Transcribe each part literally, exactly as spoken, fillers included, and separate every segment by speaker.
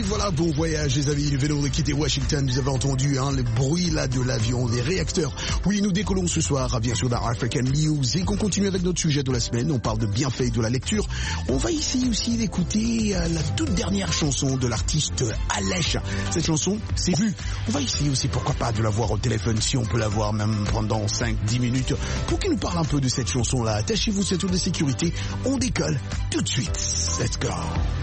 Speaker 1: voilà, bon voyage les amis, nous venons de quitter Washington, vous avez entendu hein, le bruit là de l'avion, des réacteurs. Oui, nous décollons ce soir, bien sûr, dans African Music. On continue avec notre sujet de la semaine, on parle de bienfaits de la lecture. On va ici aussi écouter euh, la toute dernière chanson de l'artiste Alech. Cette chanson, c'est Vu. On va ici aussi, pourquoi pas, de la voir au téléphone, si on peut la voir même pendant cinq dix minutes, pour qu'il nous parle un peu de cette chanson-là. Attachez-vous ceinture de sécurité, on décolle tout de suite. Let's go.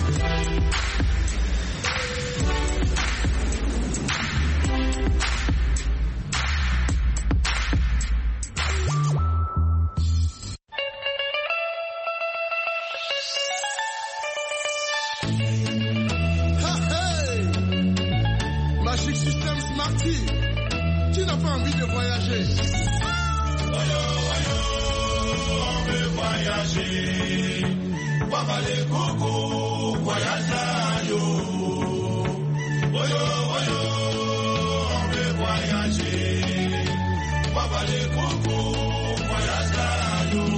Speaker 2: Qui n'a pas envie de voyager? Voyo, voyo, on veut voyager. Papa les coco, voyage à yo. Voyo, voyo, on veut voyager. Papa les coco, voyage à yo.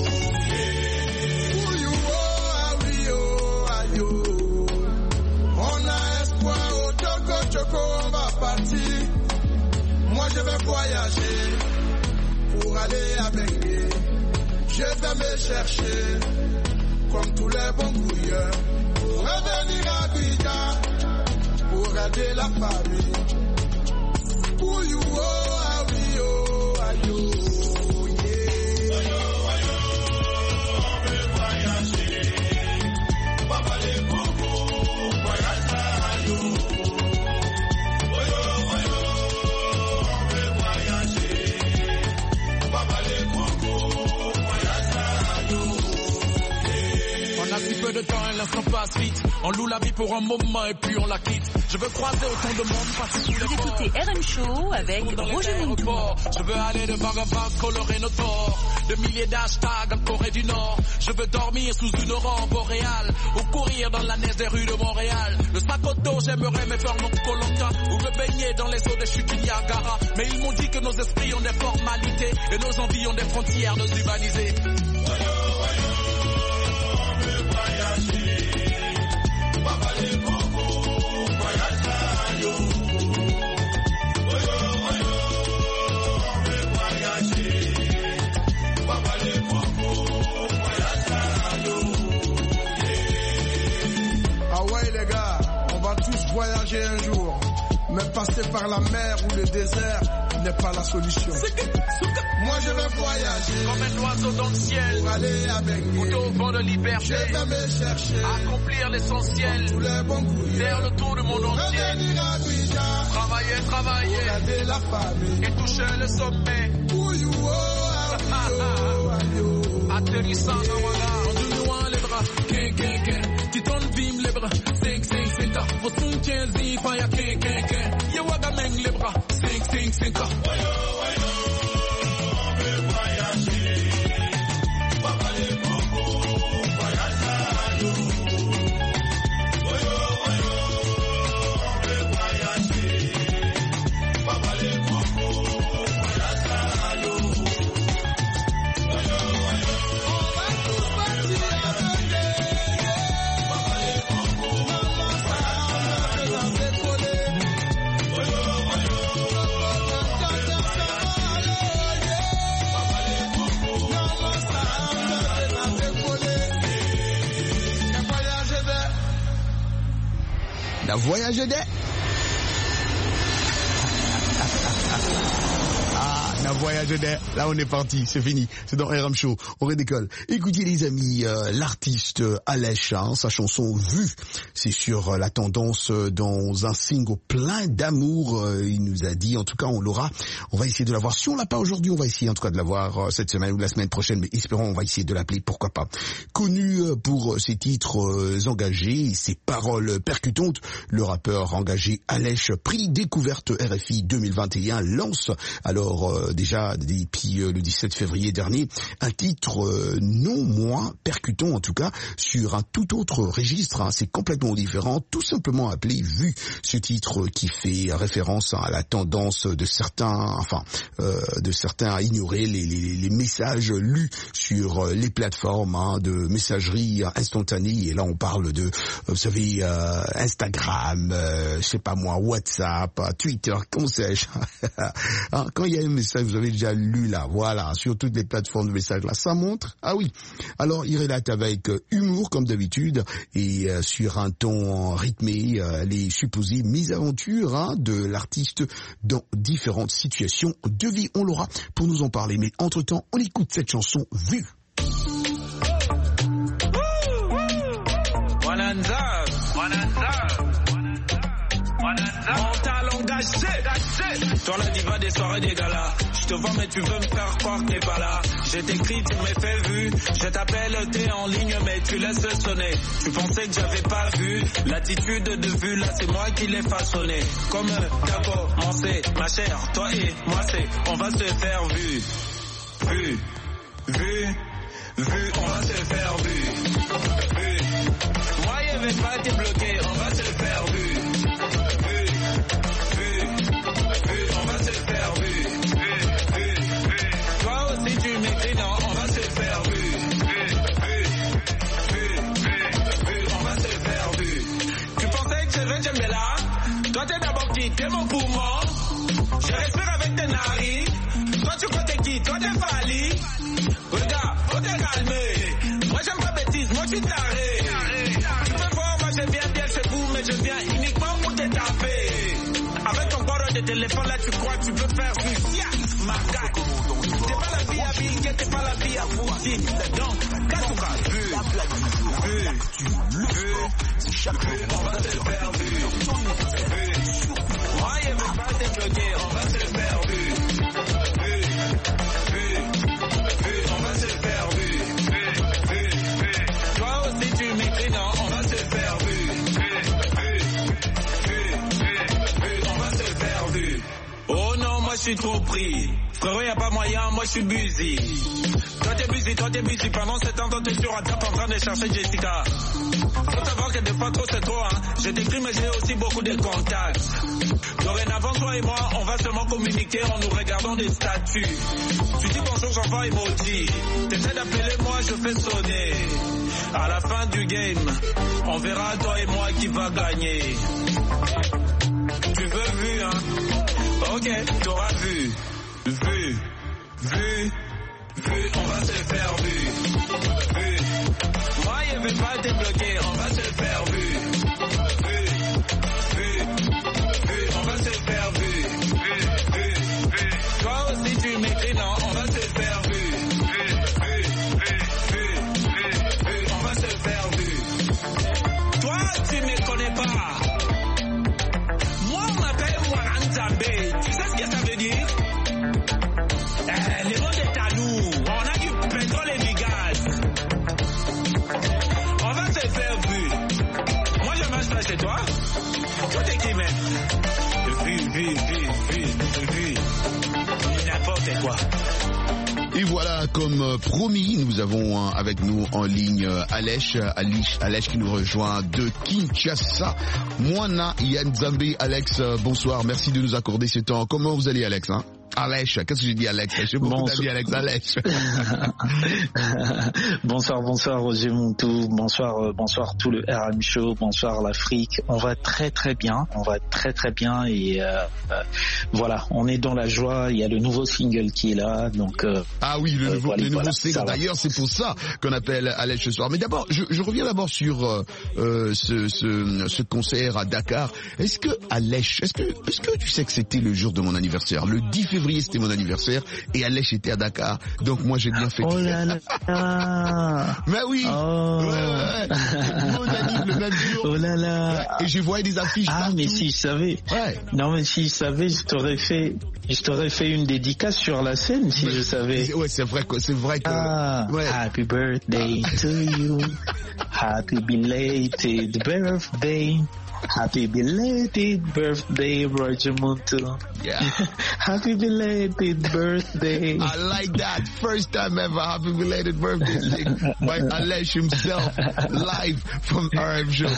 Speaker 2: Voyo, oh, oui, oh, ayo. On a espoir au Togo Choco, on va partir. Moi je vais voyager pour aller à Bengué. Je vais me chercher comme tous les bons couilleurs pour revenir à Abidjan pour aider la famille. Pour you, oh, ah oui, oh, ayo, yeah. Ayo, ayo, on veut voyager. Papa les cocos, voyage à yo.
Speaker 3: On a si peu de temps et l'instant passe vite. On loue la vie pour un moment et puis on la quitte. Je veux croiser autant de monde, passer sous les
Speaker 4: ports. Vous écoutez R M Show avec Roger Mintou.
Speaker 3: Je veux aller de bar à bar, colorer nos torts. De milliers d'hashtags en Corée du Nord. Je veux dormir sous une aurore boréale ou courir dans la neige des rues de Montréal. Le sac au dos, j'aimerais me faire mon Koh-Lanta ou me baigner dans les eaux des chutes du Niagara. Mais ils m'ont dit que nos esprits ont des formalités et nos envies ont des frontières nos humanisées.
Speaker 2: Voyager un jour, mais passer par la mer ou le désert n'est pas la solution. Moi je vais voyager
Speaker 3: comme un oiseau dans le ciel
Speaker 2: pour aller avec
Speaker 3: lui au vent de liberté.
Speaker 2: Je vais me chercher,
Speaker 3: accomplir l'essentiel,
Speaker 2: tous les bons couilles,
Speaker 3: faire le tour du monde entier, travailler, travailler,
Speaker 2: regarder la famille
Speaker 3: et toucher le sommet.
Speaker 2: Ouyo,
Speaker 3: atterrissant dans voilà, en nouant les bras, ken ken ken, tu tournes bim les bras, cinq cinq cinq ans, vos son quinze y fire ken ken ken, ya waga meng les bras, cinq cinq cinq ans.
Speaker 1: La voyage des... Ah, la voyage des... Là, on est parti, c'est fini. C'est dans R M Show. On redécolle. Écoutez, les amis, euh, l'artiste Alech, hein, sa chanson Vue, c'est sur euh, la tendance euh, dans un single plein d'amour. Euh, il nous a dit, en tout cas, on l'aura. On va essayer de l'avoir. Si on l'a pas aujourd'hui, on va essayer en tout cas de l'avoir euh, cette semaine ou la semaine prochaine. Mais espérons, on va essayer de l'appeler, pourquoi pas. Connu euh, pour ses titres euh, engagés, ses paroles percutantes, le rappeur engagé Alech, prix découverte R F I deux mille vingt et un, lance alors euh, euh, déjà depuis euh, le dix-sept février dernier, un titre euh, non moins percutant en tout cas sur un tout autre registre, hein, c'est complètement différent, tout simplement appelé Vu. Ce titre qui fait référence à la tendance de certains, enfin euh, de certains à ignorer les, les, les messages lus sur les plateformes hein, de messagerie instantanée, et là on parle de, vous savez, euh, Instagram, euh, je sais pas moi, WhatsApp, Twitter, comment sais-je. Quand il y a un message, vous avez déjà lu là, voilà, sur toutes les plateformes de messages là, ça montre, ah oui. Alors il relate avec humour comme d'habitude et euh, sur un ton rythmé euh, les supposées mésaventures hein, de l'artiste dans différentes situations de vie. On l'aura pour nous en parler, mais entre-temps, on écoute cette chanson Vue.
Speaker 5: Mental engagé, toi la diva des soirées des galas. Je te vois mais tu veux me faire croire que t'es pas là. Je t'écris, tu m'as fait vu. Je t'appelle, t'es en ligne mais tu laisses sonner. Tu pensais que j'avais pas vu. L'attitude de vue là c'est moi qui l'ai façonné. Comme t'as commencé ma chère, toi et moi c'est on va se faire vu. Vu, vu, vu, on va se faire vu. Vu, moi je vais pas te bloquer, on va se faire vu. Toi t'es d'abord qui, t'es mon poumon. Je respire avec tes narines. Toi tu crois t'es qui, toi t'es Fali. Regarde, faut te calmer. Moi j'aime pas bêtise, moi je suis taré. Tu peux voir, moi je viens bien chez vous, mais je viens uniquement pour te taper. Avec ton corps de téléphone là tu crois tu peux faire du yeah, ma gars. T'es pas la vie à Bill, t'es pas la vie à Poutine. Donc, Katouka, vu, vu, vu, vu, on va se faire vu. Moi, je veux pas te bloquer, on va se faire vu. Vu, vu, vu, on va se faire vu. Vu, vu, toi aussi tu m'écris, non, on va se faire vu. Vu, vu, vu, vu, on va se faire vu. Oh non, moi je suis trop pris. Frérot, y'a pas moyen, moi je suis busy. Toi t'es busy, toi t'es busy. Pendant sept ans, toi t'es sur WhatsApp en train de chercher Jessica. Faut savoir que des fois trop c'est trop, hein. Je t'écris mais j'ai aussi beaucoup de contacts. Dorénavant, toi et moi, on va seulement communiquer en nous regardant des statuts. Tu dis bonjour, j'envoie emoji. T'essaies d'appeler moi, je fais sonner. À la fin du game, on verra toi et moi qui va gagner. Tu veux vu, hein? Ok, t'auras vu. Vu, vu, vu, on va se faire vu. Vu, moi je vais pas te bloquer, on va se faire vu. Vu, vu, vu, on va se faire vu. Vu, vu, vu, toi aussi tu m'écris, non, on va se faire vu. Vu, vu, vu, vu, vu, vu, on va se faire vu. Toi tu me connais pas. Moi on m'appelle Warren Zambé, tu sais ce que ça veut dire? Les mots est à nous, on a du pétrole et du gaz. On va se faire vu. Moi je marche pas chez toi. Toi t'es qui même? Vu, vu, vu, vu, vu. N'importe quoi.
Speaker 1: Et voilà, comme promis, nous avons avec nous en ligne Alech, Alech, Alech qui nous rejoint de Kinshasa. Moana Yanzambe. Alex, bonsoir, merci de nous accorder ce temps. Comment vous allez, Alex, hein? Alech, qu'est-ce que j'ai dit, Alex? Je sais beaucoup d'amis, Alex, Alech.
Speaker 6: Bonsoir, bonsoir, Roger Montou. Bonsoir, bonsoir tout le R M Show. Bonsoir l'Afrique. On va très très bien. On va très très bien et euh, euh, voilà, on est dans la joie. Il y a le nouveau single qui est là, donc. Euh,
Speaker 1: ah oui, le nouveau,
Speaker 6: euh, voilà,
Speaker 1: le nouveau
Speaker 6: voilà,
Speaker 1: single. D'ailleurs, c'est pour ça qu'on appelle Alech ce soir. Mais d'abord, je, je reviens d'abord sur euh, euh, ce, ce, ce concert à Dakar. Est-ce que Alech, est-ce que, est-ce que tu sais que c'était le jour de mon anniversaire, le dix février? C'était mon anniversaire et Alech était à Dakar, donc moi j'ai bien fait.
Speaker 6: Oh là là.
Speaker 1: Mais oui.
Speaker 6: Oh.
Speaker 1: Ouais, ouais. Mon anniversaire le même jour.
Speaker 6: Oh là là.
Speaker 1: Ouais. Et je voyais des affiches.
Speaker 6: Ah
Speaker 1: partout.
Speaker 6: Mais si je savais.
Speaker 1: Ouais.
Speaker 6: Non mais si je savais, je t'aurais fait, je t'aurais fait une dédicace sur la scène si mais, je savais.
Speaker 1: Ouais, c'est vrai que c'est vrai que.
Speaker 6: Ah. Ouais. Happy birthday to you. Happy belated birthday. Happy belated birthday, Roger Montou.
Speaker 1: Yeah.
Speaker 6: Happy belated belated birthday.
Speaker 1: I like that. First time ever, happy belated birthday sing by Alej himself, live from R M Show.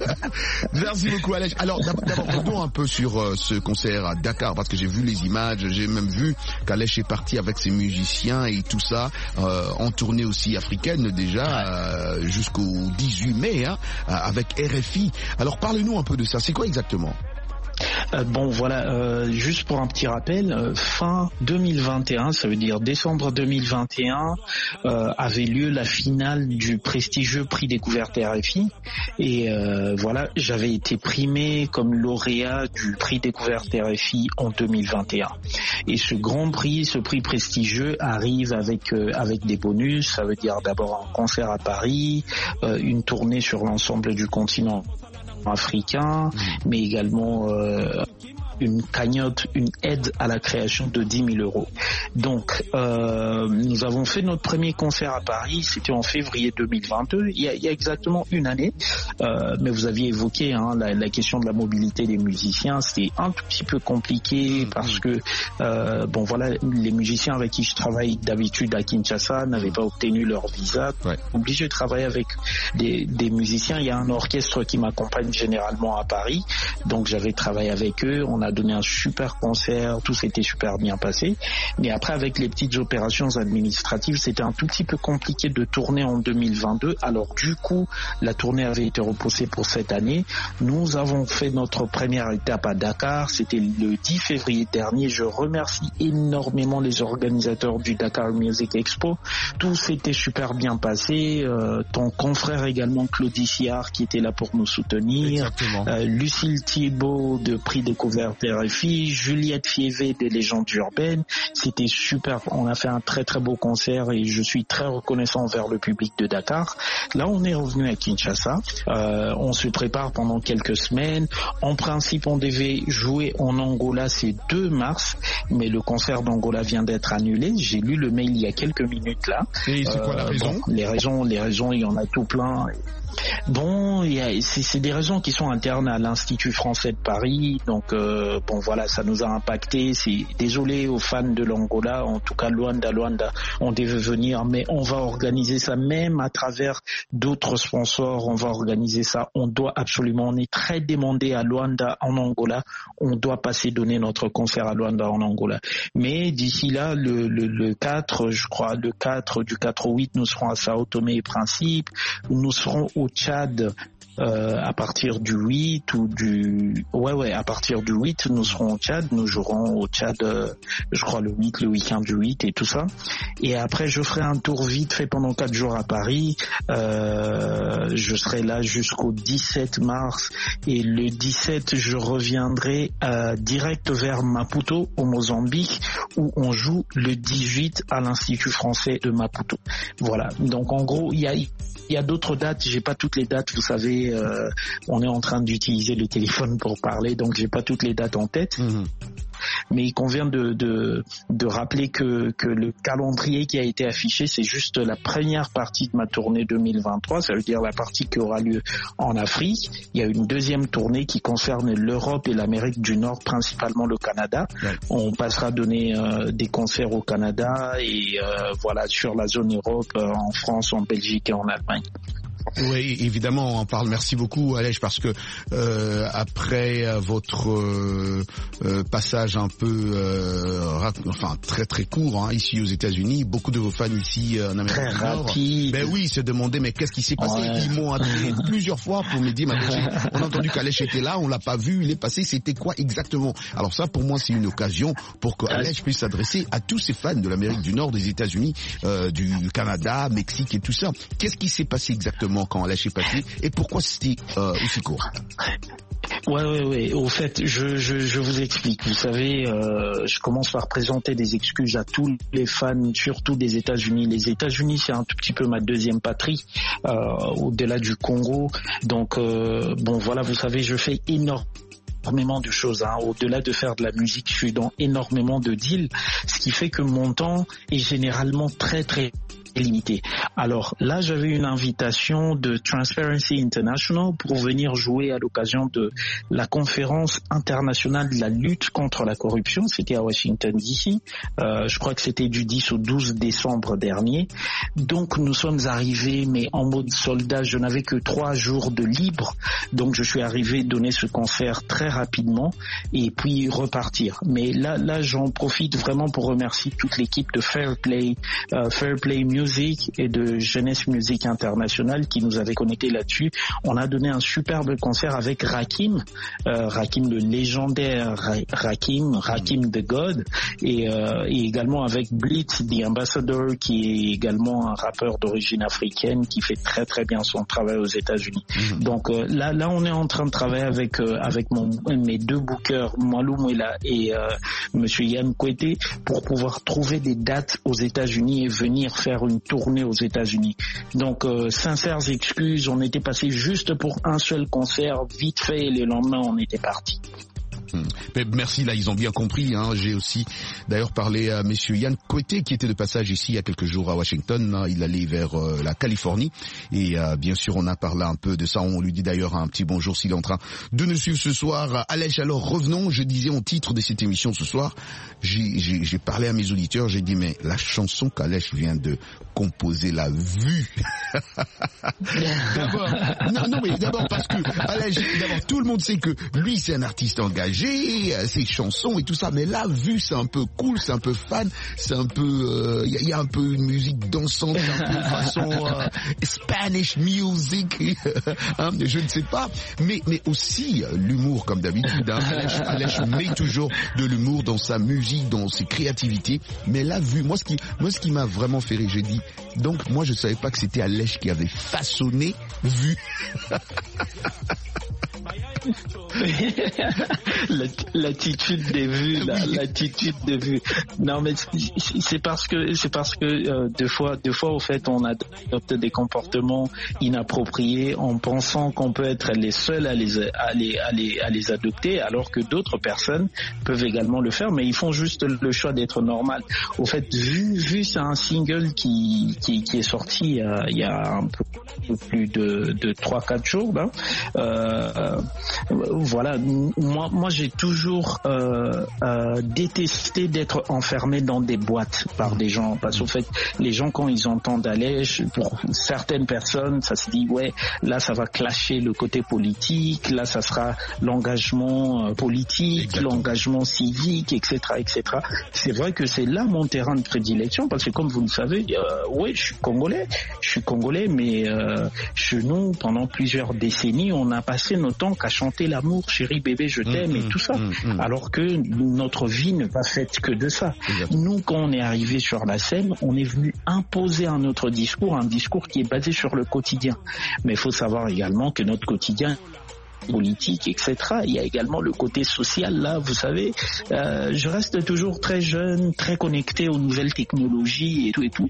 Speaker 1: Merci beaucoup, Alej. Alors, d'abord, revenons un peu sur euh, ce concert à Dakar, parce que j'ai vu les images, j'ai même vu qu'Alej est parti avec ses musiciens et tout ça, euh, en tournée aussi africaine déjà, euh, jusqu'au dix-huit mai, hein, avec R F I. Alors, parlez-nous un peu de ça. C'est quoi exactement?
Speaker 6: Euh, bon voilà, euh, juste pour un petit rappel, euh, fin deux mille vingt et un, ça veut dire décembre deux mille vingt et un, euh, avait lieu la finale du prestigieux prix découverte R F I et euh, voilà, j'avais été primé comme lauréat du prix découverte R F I en deux mille vingt et un. Et ce grand prix, ce prix prestigieux arrive avec euh, avec des bonus, ça veut dire d'abord un concert à Paris, euh, une tournée sur l'ensemble du continent africain, mais également euh, une cagnotte, une aide à la création de dix mille euros. Donc, euh, nous avons fait notre premier concert à Paris, c'était en février deux mille vingt-deux, il y a, il y a exactement une année, euh, mais vous aviez évoqué hein, la, la question de la mobilité des musiciens, c'était un tout petit peu compliqué parce que, euh, bon voilà, les musiciens avec qui je travaille d'habitude à Kinshasa n'avaient pas obtenu leur visa, ouais. Obligé de travailler avec des, des musiciens, il y a un orchestre qui m'accompagne généralement à Paris, donc j'avais travaillé avec eux, on a donné un super concert, tout s'était super bien passé, mais après avec les petites opérations administratives, c'était un tout petit peu compliqué de tourner en deux mille vingt-deux, alors du coup, la tournée avait été repoussée pour cette année. Nous avons fait notre première étape à Dakar, c'était le dix février dernier, je remercie énormément les organisateurs du Dakar Music Expo, tout s'était super bien passé, euh, ton confrère également Claudie Siard qui était là pour nous soutenir, euh, Lucille Thibault de Prix Découverte R F I, Juliette Fievé des Légendes Urbaines, c'était super, on a fait un très très beau concert et je suis très reconnaissant envers le public de Dakar. Là on est revenu à Kinshasa, euh, on se prépare pendant quelques semaines, en principe on devait jouer en Angola c'est deux mars, mais le concert d'Angola vient d'être annulé, j'ai lu le mail il y a quelques minutes là.
Speaker 1: Et c'est euh, quoi la raison?
Speaker 6: Bon, les raisons, les raisons, il y en a tout plein. Bon, il y a, c'est, c'est des raisons qui sont internes à l'Institut français de Paris, donc euh, bon voilà, ça nous a impacté. C'est désolé aux fans de l'Angola, en tout cas Luanda, Luanda, on devait venir, mais on va organiser ça même à travers d'autres sponsors. On va organiser ça. On doit absolument, on est très demandé à Luanda en Angola. On doit passer donner notre concert à Luanda en Angola. Mais d'ici là, le, le, le quatre, je crois, le quatre du quatre au huit, nous serons à Sao Tomé et Principe. Nous serons au Tchad euh, à partir du huit ou du ouais ouais à partir du huit nous serons au Tchad, nous jouerons au Tchad euh, je crois le huit, le week-end du huit et tout ça, et après je ferai un tour vite fait pendant quatre jours à Paris, euh, je serai là jusqu'au dix-sept mars et le dix-sept je reviendrai euh, direct vers Maputo au Mozambique où on joue le dix-huit à l'Institut français de Maputo. Voilà, donc en gros il y a Il y a d'autres dates, j'ai pas toutes les dates, vous savez, euh, on est en train d'utiliser le téléphone pour parler, donc j'ai pas toutes les dates en tête. Mmh. Mais il convient de, de, de rappeler que, que le calendrier qui a été affiché, c'est juste la première partie de ma tournée deux mille vingt-trois, ça veut dire la partie qui aura lieu en Afrique. Il y a une deuxième tournée qui concerne l'Europe et l'Amérique du Nord, principalement le Canada. Ouais. On passera donner euh, des concerts au Canada et euh, voilà, sur la zone Europe, euh, en France, en Belgique et en Allemagne.
Speaker 1: Oui, évidemment, on en parle. Merci beaucoup, Alej, parce que euh, après euh, votre euh, euh, passage un peu, euh, rap- enfin très très court, hein, ici aux États-Unis, beaucoup de vos fans ici euh, en Amérique
Speaker 6: très
Speaker 1: du Nord,
Speaker 6: rapide.
Speaker 1: ben oui, se demandaient mais qu'est-ce qui s'est passé. Ouais. Ils m'ont appelé plusieurs fois pour me dire, on a entendu qu'Alej était là, on l'a pas vu, il est passé, c'était quoi exactement? Alors ça, pour moi, c'est une occasion pour que Alej puisse s'adresser à tous ces fans de l'Amérique du Nord, des États-Unis, euh, du Canada, Mexique et tout ça. Qu'est-ce qui s'est passé exactement quand Alej est passé et pourquoi c'était euh, aussi court?
Speaker 6: Ouais, ouais, ouais. Au fait, je, je, je vous explique. Vous savez, euh, je commence par présenter des excuses à tous les fans, surtout des États-Unis. Les États-Unis, c'est un tout petit peu ma deuxième patrie, euh, au-delà du Congo. Donc, euh, bon, voilà, vous savez, je fais énormément énormément de choses, hein. Au-delà de faire de la musique, je suis dans énormément de deals, ce qui fait que mon temps est généralement très très limité. Alors là, j'avais une invitation de Transparency International pour venir jouer à l'occasion de la conférence internationale de la lutte contre la corruption. C'était à Washington D C. Euh, je crois que c'était du dix au douze décembre dernier. Donc nous sommes arrivés, mais en mode soldat. Je n'avais que trois jours de libre. Donc je suis arrivé donner ce concert très rapidement et puis repartir. Mais là, là, j'en profite vraiment pour remercier toute l'équipe de Fair Play, euh, Fair Play Music et de Jeunesse Musique Internationale qui nous avait connectés là-dessus. On a donné un superbe concert avec Rakim, euh, Rakim le légendaire Ra- Rakim, Rakim the God, et, euh, et également avec Blitz, The Ambassador, qui est également un rappeur d'origine africaine qui fait très très bien son travail aux États-Unis. Mmh. Donc euh, là, là, on est en train de travailler avec euh, avec mon, mes deux bookers, Mwalou Mwela et euh, Monsieur Yann Kouete, pour pouvoir trouver des dates aux États-Unis et venir faire une tournée aux États-Unis. Donc, euh, sincères excuses, on était passé juste pour un seul concert, vite fait, et le lendemain, on était parti.
Speaker 1: Hum. Mais merci, là ils ont bien compris, hein. J'ai aussi d'ailleurs parlé à monsieur Yann Kouete qui était de passage ici il y a quelques jours à Washington, hein. Il allait vers euh, la Californie et euh, bien sûr on a parlé un peu de ça. On lui dit d'ailleurs un petit bonjour s'il est en train de nous suivre ce soir. Alej, alors revenons, je disais en titre de cette émission ce soir, j'ai, j'ai, j'ai parlé à mes auditeurs, j'ai dit mais la chanson qu'Alej vient de composer, La Vue. D'abord, non, non mais d'abord parce que Alej, d'abord tout le monde sait que lui c'est un artiste engagé, ses chansons et tout ça, mais La Vue c'est un peu cool, c'est un peu fan, c'est un peu, il euh, y, y a un peu une musique dansante, un peu façon euh, Spanish music, hein, je ne sais pas, mais mais aussi euh, l'humour comme d'habitude. Hein. Alej, Alej met toujours de l'humour dans sa musique, dans ses créativités, mais La Vue, moi ce qui, moi ce qui m'a vraiment fait rire, j'ai dit, donc moi je savais pas que c'était Alej qui avait façonné Vue.
Speaker 6: L'attitude des vues, la,
Speaker 1: oui.
Speaker 6: l'attitude des vues. Non, mais c'est parce que c'est parce que euh, deux fois, deux fois au fait, on adopte des comportements inappropriés en pensant qu'on peut être les seuls à les à les à les à les adopter, alors que d'autres personnes peuvent également le faire, mais ils font juste le choix d'être normal. Au fait, vu vu c'est un single qui qui qui est sorti euh, il y a un peu plus de de trois quatre jours, là. Euh, Voilà, moi, moi j'ai toujours euh, euh, détesté d'être enfermé dans des boîtes par des gens, parce qu'en fait, les gens quand ils entendent Alej, pour certaines personnes, ça se dit ouais, là ça va clasher le côté politique, là ça sera l'engagement euh, politique, exactement, l'engagement civique, et cetera, et cetera. C'est vrai que c'est là mon terrain de prédilection, parce que comme vous le savez, euh, ouais, je suis congolais, je suis congolais, mais euh, chez nous, pendant plusieurs décennies, on a passé notre temps qu'à chanter l'amour, chérie bébé, je t'aime, mmh, et tout ça. Mmh, mmh. Alors que notre vie n'est pas faite que de ça. Exactement. Nous, quand on est arrivé sur la scène, on est venu imposer un autre discours, un discours qui est basé sur le quotidien. Mais il faut savoir également que notre quotidien politique, et cetera. Il y a également le côté social, là, vous savez. Euh, je reste toujours très jeune, très connecté aux nouvelles technologies et tout et tout.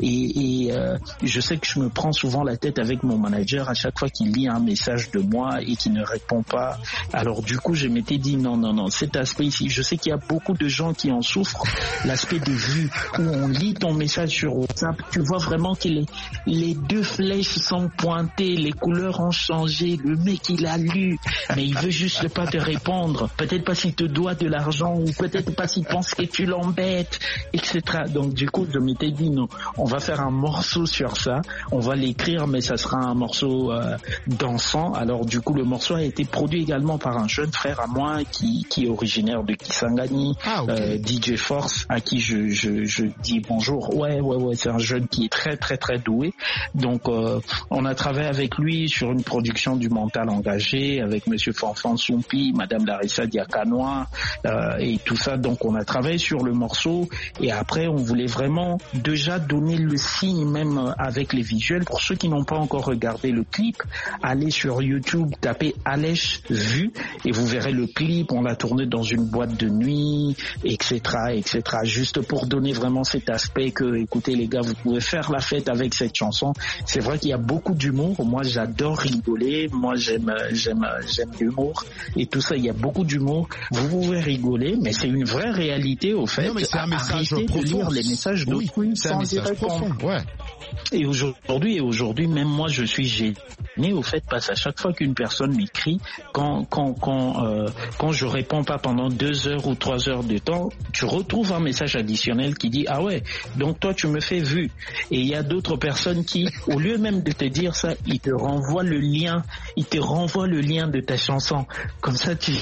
Speaker 6: Et, et euh, je sais que je me prends souvent la tête avec mon manager à chaque fois qu'il lit un message de moi et qu'il ne répond pas. Alors du coup, je m'étais dit non, non, non, cet aspect ici, je sais qu'il y a beaucoup de gens qui en souffrent. L'aspect des vues, où on lit ton message sur WhatsApp, tu vois vraiment que les, les deux flèches sont pointées, les couleurs ont changé, le mec il a lu, mais il veut juste pas te répondre. Peut-être pas s'il te doit de l'argent, ou peut-être pas s'il pense que tu l'embêtes, et cetera. Donc du coup, je m'étais dit non, on va faire un morceau sur ça, on va l'écrire, mais ça sera un morceau euh, dansant. Alors du coup, le morceau a été produit également par un jeune frère à moi qui, qui est originaire de Kisangani, ah, okay. euh, D J Force, à qui je, je, je dis bonjour. Ouais, ouais, ouais, c'est un jeune qui est très, très, très doué. Donc euh, on a travaillé avec lui sur une production du Mental Engagé, avec Monsieur Fanfan Soumpi, Madame Larissa Diakanoa euh, et tout ça. Donc on a travaillé sur le morceau et après on voulait vraiment déjà donner le signe même avec les visuels. Pour ceux qui n'ont pas encore regardé le clip, allez sur YouTube, tapez Alej Vue et vous verrez le clip. On l'a tourné dans une boîte de nuit, et cetera, et cetera. Juste pour donner vraiment cet aspect que, écoutez les gars, vous pouvez faire la fête avec cette chanson. C'est vrai qu'il y a beaucoup d'humour. Moi j'adore rigoler. Moi j'aime j'aime j'aime l'humour et tout ça, il y a beaucoup d'humour, vous pouvez rigoler, mais c'est une vraie réalité au fait.
Speaker 1: Non, mais c'est un message
Speaker 6: Arrêtez
Speaker 1: profond.
Speaker 6: De lire les messages d'autrui,
Speaker 1: oui, c'est
Speaker 6: sans
Speaker 1: un message
Speaker 6: y répondre.
Speaker 1: profond, ouais.
Speaker 6: Et aujourd'hui, et aujourd'hui, même moi, je suis gêné au fait parce qu'à chaque fois qu'une personne m'écrit, quand quand quand euh, quand je réponds pas pendant deux heures ou trois heures de temps, tu retrouves un message additionnel qui dit ah ouais, donc toi tu me fais vu. Et il y a d'autres personnes qui, au lieu même de te dire ça, ils te renvoient le lien, ils te renvoient le lien de ta chanson. Comme ça, tu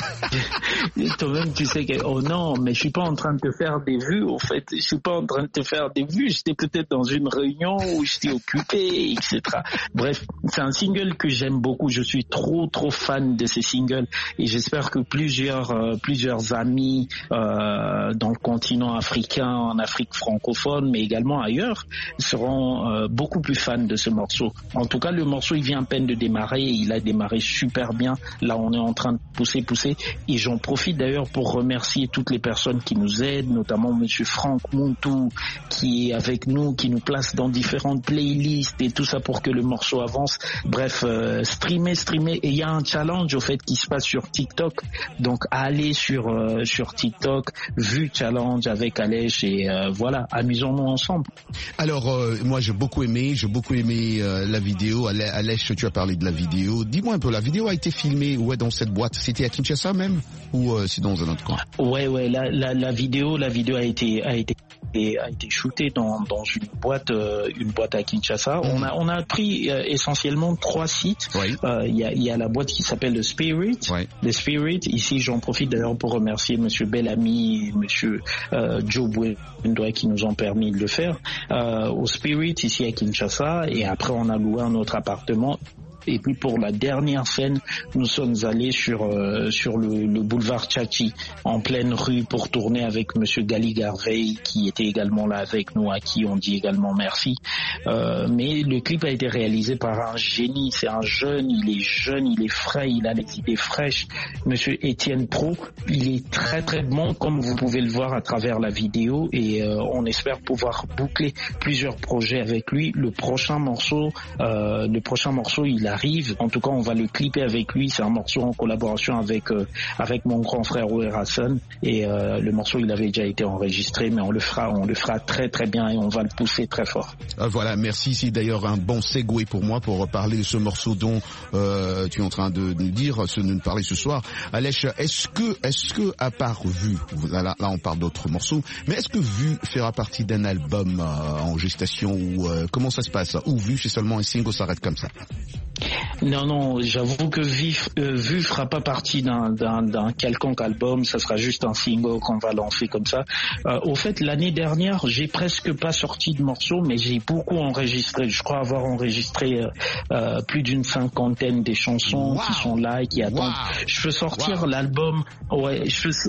Speaker 6: toi-même tu sais que oh non, mais je suis pas en train de te faire des vues. Au fait, je suis pas en train de te faire des vues. J'étais peut-être dans une réunion où j'étais occupé, et cetera. Bref, c'est un single que j'aime beaucoup. Je suis trop trop fan de ces singles et j'espère que plusieurs euh, plusieurs amis euh, dans le continent africain, en Afrique francophone, mais également ailleurs, seront euh, beaucoup plus fans de ce morceau. En tout cas, le morceau il vient à peine de démarrer. Il a démarré super bien. Là, on est en train de pousser, pousser. Et j'en profite d'ailleurs pour remercier toutes les personnes qui nous aident, notamment Monsieur Franck Muntu, qui est avec nous, qui nous place dans différentes playlists et tout ça pour que le morceau avance. Bref, euh, streamer, streamer. Et il y a un challenge au fait qui se passe sur TikTok. Donc, allez sur euh, sur TikTok, vu challenge avec Alech et euh, voilà, amusons-nous ensemble.
Speaker 1: Alors, euh, moi, j'ai beaucoup aimé, j'ai beaucoup aimé euh, la vidéo. Alech, tu as parlé de la vidéo. Dis-moi un peu, la vidéo a été filmée où est dans cette boîte? C'était à Kinshasa même ou euh, c'est dans un autre coin?
Speaker 6: Ouais, ouais, la, la, la vidéo, la vidéo a été a été a été shootée dans dans une boîte euh, une boîte à Kinshasa. Mmh. On a on a pris euh, essentiellement trois sites. Il oui. euh, y a il y a la boîte qui s'appelle le Spirit. Oui. Le Spirit. Ici, j'en profite d'ailleurs pour remercier Monsieur Bellamy et Monsieur euh, Joe Bouendoy qui nous ont permis de le faire. Euh, au Spirit ici à Kinshasa, et après on a loué un autre appartement. Et puis pour la dernière scène, nous sommes allés sur euh, sur le, le boulevard Tchachi, en pleine rue, pour tourner avec Monsieur Gali Garvey, qui était également là avec nous, à qui on dit également merci. Euh, mais le clip a été réalisé par un génie. C'est un jeune, il est jeune, il est frais, il a les idées fraîches. Monsieur Étienne Pro, il est très très bon, comme vous pouvez le voir à travers la vidéo, et euh, on espère pouvoir boucler plusieurs projets avec lui. Le prochain morceau, euh, le prochain morceau, il a arrive. En tout cas, on va le clipper avec lui. C'est un morceau en collaboration avec euh, avec mon grand frère Oer Hassan. Et euh, le morceau, il avait déjà été enregistré, mais on le fera, on le fera très très bien et on va le pousser très fort.
Speaker 1: Euh, voilà, merci. C'est d'ailleurs un bon segue pour moi pour parler de ce morceau dont euh, tu es en train de nous dire, de nous parler ce soir. Alech, est-ce que, est-ce que à part Vu, là, là, là on parle d'autres morceaux, mais est-ce que Vu fera partie d'un album euh, en gestation ou euh, comment ça se passe? Ou Vu c'est seulement un single, ça arrête comme ça?
Speaker 6: Non, non, j'avoue que Vif, euh, Vu fera pas partie d'un, d'un, d'un quelconque album, ça sera juste un single qu'on va lancer comme ça. Euh, au fait, l'année dernière, j'ai presque pas sorti de morceaux, mais j'ai beaucoup enregistré. Je crois avoir enregistré euh, euh, plus d'une cinquantaine des chansons wow. qui sont là et qui attendent. Wow. Je peux sortir wow. l'album, ouais, je peux,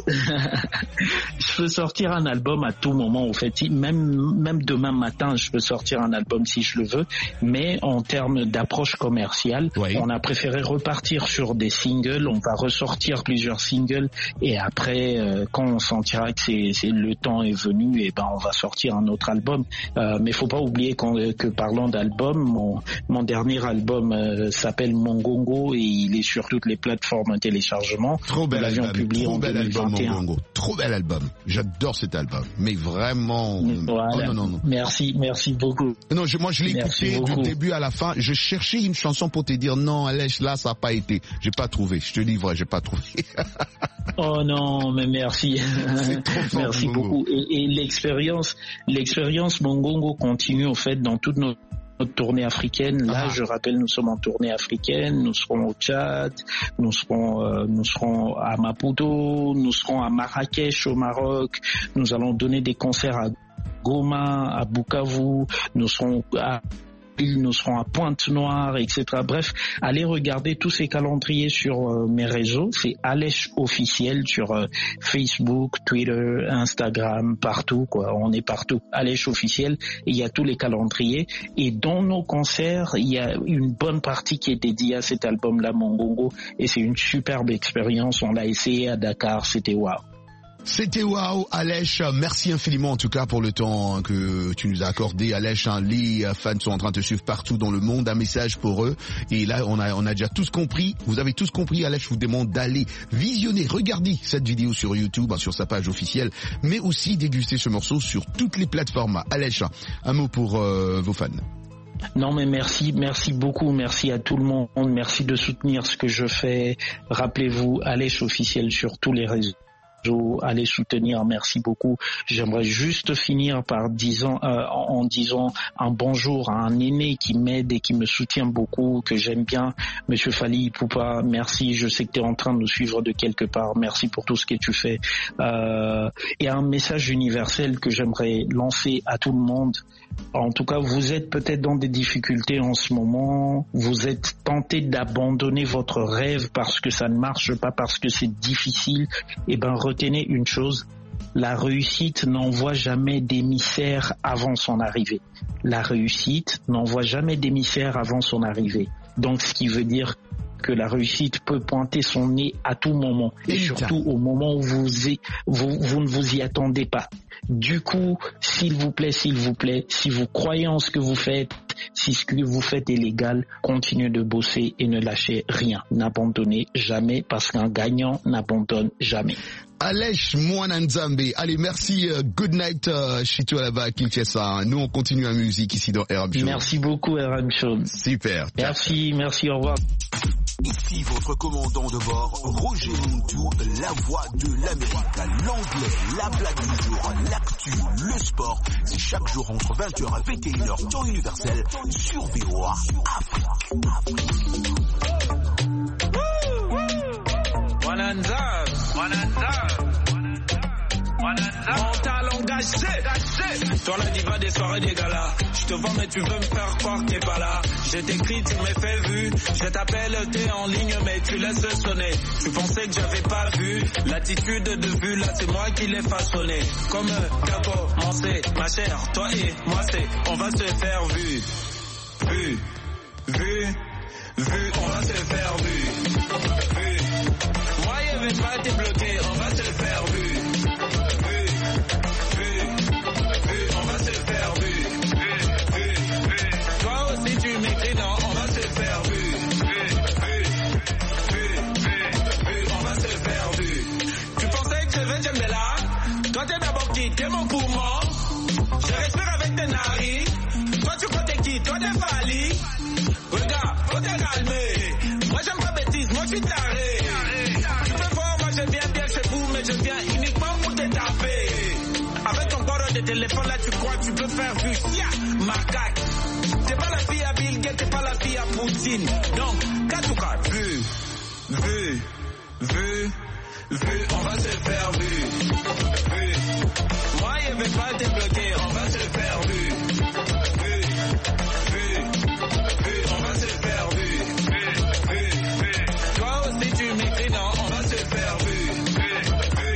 Speaker 6: je peux sortir un album à tout moment, au fait. Même, même demain matin, je peux sortir un album si je le veux, mais en termes d'approche commerciale, oui. on a préféré repartir sur des singles. On va ressortir plusieurs singles et après, euh, quand on sentira que c'est, c'est le temps est venu, et ben on va sortir un autre album. Euh, mais faut pas oublier que parlant d'album, mon, mon dernier album euh, s'appelle Mongongo et il est sur toutes les plateformes de téléchargement.
Speaker 1: Trop bel album,
Speaker 6: publié
Speaker 1: trop
Speaker 6: en
Speaker 1: bel
Speaker 6: deux mille vingt et un.
Speaker 1: album Mongongo, trop bel album. J'adore cet album, mais vraiment.
Speaker 6: Voilà.
Speaker 1: Oh, non, non, non.
Speaker 6: Merci, merci beaucoup.
Speaker 1: Non, je, moi je l'ai écouté du début à la fin. Je cherchais une chanson pour te dire non, Alech, là ça n'a pas été. J'ai pas trouvé. Je te dis vrai, j'ai pas trouvé.
Speaker 6: Oh non, mais merci.
Speaker 1: C'est trop fort,
Speaker 6: merci
Speaker 1: Mongongo.
Speaker 6: beaucoup. Et, et l'expérience, l'expérience Mongongo continue en fait dans toutes nos notre tournée africaine. Là, ah. je rappelle, nous sommes en tournée africaine. Nous serons au Tchad, nous serons, euh, nous serons à Maputo, nous serons à Marrakech au Maroc. Nous allons donner des concerts à Goma, à Bukavu. Nous serons à nous serons à Pointe-Noire, et cetera. Bref, allez regarder tous ces calendriers sur euh, mes réseaux. C'est Alech officiel sur euh, Facebook, Twitter, Instagram, partout, quoi. On est partout. Alech officiel. Et il y a tous les calendriers. Et dans nos concerts, il y a une bonne partie qui est dédiée à cet album-là, Mongongo. Et c'est une superbe expérience. On l'a essayé à Dakar. C'était waouh.
Speaker 1: C'était waouh, Alèche. Merci infiniment en tout cas pour le temps que tu nous as accordé, Alèche. Hein, les fans sont en train de te suivre partout dans le monde. Un message pour eux. Et là, on a, on a déjà tous compris. Vous avez tous compris. Alèche vous demande d'aller visionner, regarder cette vidéo sur YouTube, hein, sur sa page officielle, mais aussi déguster ce morceau sur toutes les plateformes. Alèche, un mot pour euh, vos fans.
Speaker 6: Non mais merci, merci beaucoup, merci à tout le monde, merci de soutenir ce que je fais. Rappelez-vous, Alèche officiel sur tous les réseaux. Allez soutenir, merci beaucoup. J'aimerais juste finir par disant, euh, en disant un bonjour à un aîné qui m'aide et qui me soutient beaucoup, que j'aime bien, Monsieur Fally Poupa, merci, je sais que tu es en train de nous suivre de quelque part, merci pour tout ce que tu fais. Euh, et un message universel que j'aimerais lancer à tout le monde. En tout cas, vous êtes peut-être dans des difficultés en ce moment, vous êtes tenté d'abandonner votre rêve parce que ça ne marche pas, parce que c'est difficile, et ben retenez une chose, la réussite n'envoie jamais d'émissaire avant son arrivée. La réussite n'envoie jamais d'émissaire avant son arrivée. Donc ce qui veut dire que la réussite peut pointer son nez à tout moment, et surtout au moment où vous, y, vous, vous ne vous y attendez pas. Du coup, s'il vous plaît, s'il vous plaît, si vous croyez en ce que vous faites, si ce que vous faites est légal, continuez de bosser et ne lâchez rien. N'abandonnez jamais, parce qu'un gagnant n'abandonne jamais.
Speaker 1: Alèche Mwananzambe. Allez, merci. Uh, good night, uh, chez toi là-bas à Kinshasa. Nous, on continue la musique ici dans R M Show.
Speaker 6: Merci beaucoup, R M Show.
Speaker 1: Super.
Speaker 6: Merci, merci, au revoir.
Speaker 7: Ici votre commandant de bord, Roger Muntu, la voix de l'Amérique, l'anglais, la blague du jour, l'actu, le sport. C'est chaque jour entre vingt heures et vingt et une heures, temps universel, sur V O A Afrique.
Speaker 5: Wananza, Wananza, Wananza. Mental engagé, toi la diva des soirées des galas. Je te vois mais tu veux me faire croire que t'es pas là. Je t'écris, tu m'as fait vu. Je t'appelle, t'es en ligne mais tu laisses sonner. Tu pensais que j'avais pas vu l'attitude de vue là, c'est moi qui l'ai façonné. Comme Capo, Mancé, ma chère, toi et moi c'est, on va se faire vu, vu, vu, vu, on va se faire vu, vu. Moi je vais pas te bloquer, on va se faire vu, vu, vu, vu, on va se faire vu, vu, vu, vu. Toi aussi tu m'écris, non, on va se faire vu, vu, vu, vu, vu, vu, on va se faire vu. Tu pensais que je vais j'aime là? Toi t'es d'abord qui? T'es mon poumon. Je respire avec tes narines. Toi tu crois t'es qui? Toi t'es Fally. Regarde, faut te calmer. Moi j'aime pas bêtise, moi je suis taré. Tu peux voir, moi je viens bien chez vous, mais je viens uniquement pour te taper. Avec ton corps de téléphone là, tu crois que tu peux faire vu. Yeah, macaque. T'es pas la fille à Bill Gates, t'es pas la fille à Poutine. Donc, quatre ou quatre, vu, vu, vu, vu, on va se faire vu, vu. Moi je vais pas te bloquer, on va se faire vu, vu, vu, vu, on va se faire vu, vu, vu, vu. Toi aussi tu m'écris, non, on va se faire vu, vu, vu,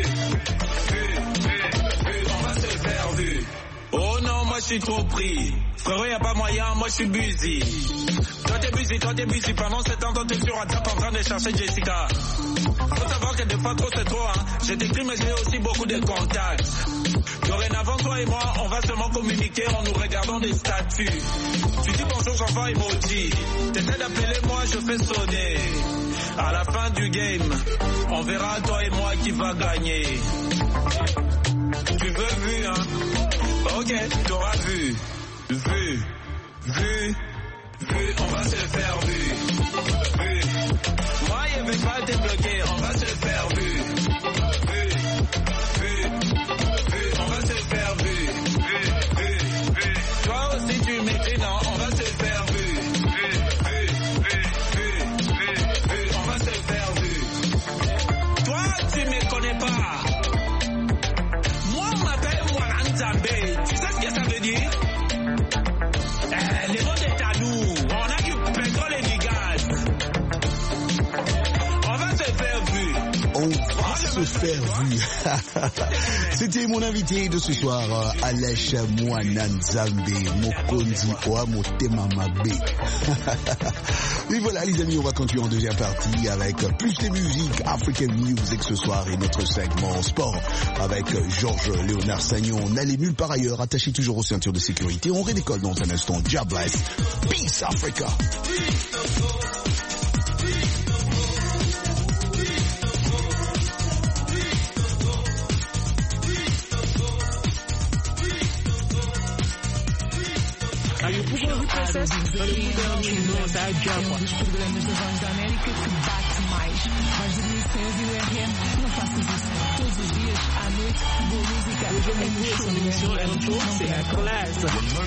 Speaker 5: vu, vu, vu, on va se faire vu. Oh non, moi je suis trop pris. Frérot, y'a pas moyen, moi je suis busy. Toi t'es busy, toi t'es busy. Pendant ce temps, toi t'es sur WhatsApp en train de chercher Jessica. Faut savoir que des fois trop c'est trop, hein. Je t'écris mais j'ai aussi beaucoup de contacts. Dorénavant, toi et moi, on va seulement communiquer en nous regardant des statuts. Tu dis bonjour, j'envoie emoji. T'essaies d'appeler moi, je fais sonner. À la fin du game, on verra toi et moi qui va gagner. Tu veux vu, hein? Ok, t'auras vu. Vu, vu, vu, on va se faire vu, vu. Moi je vais pas te bloquer, on va se faire vu, vu, vu, vu, on va se faire vu, vu, vu, vu. Toi aussi tu m'écris, non, on va se faire vu, vu, vu, vu, vu, vu, vu, on va se faire vu. Toi tu me connais pas. Moi on m'appelle Mwananzambe, tu sais ce que ça veut dire? Les mots est à nous, on a du pétrole et du gaz. On va
Speaker 1: se faire vu. C'était mon invité de ce soir, Alech Mwananzambe, Mokonzi Oamotema Mabe. Et voilà les amis, on va continuer en deuxième partie avec plus de musique, African Music ce soir et notre segment sport avec Georges Léonard Sagnon. N'allez nulle part ailleurs, attachez toujours aux ceintures de sécurité. On redécolle dans un instant. God bless. Peace Africa.
Speaker 8: Um dos programas da Voz da América que bate mais. Vais dormir sem ouvir o R M? Não faças isso. Todos os dias, à noite, boa música. Hoje é muito émission R M Show, c'est la classe.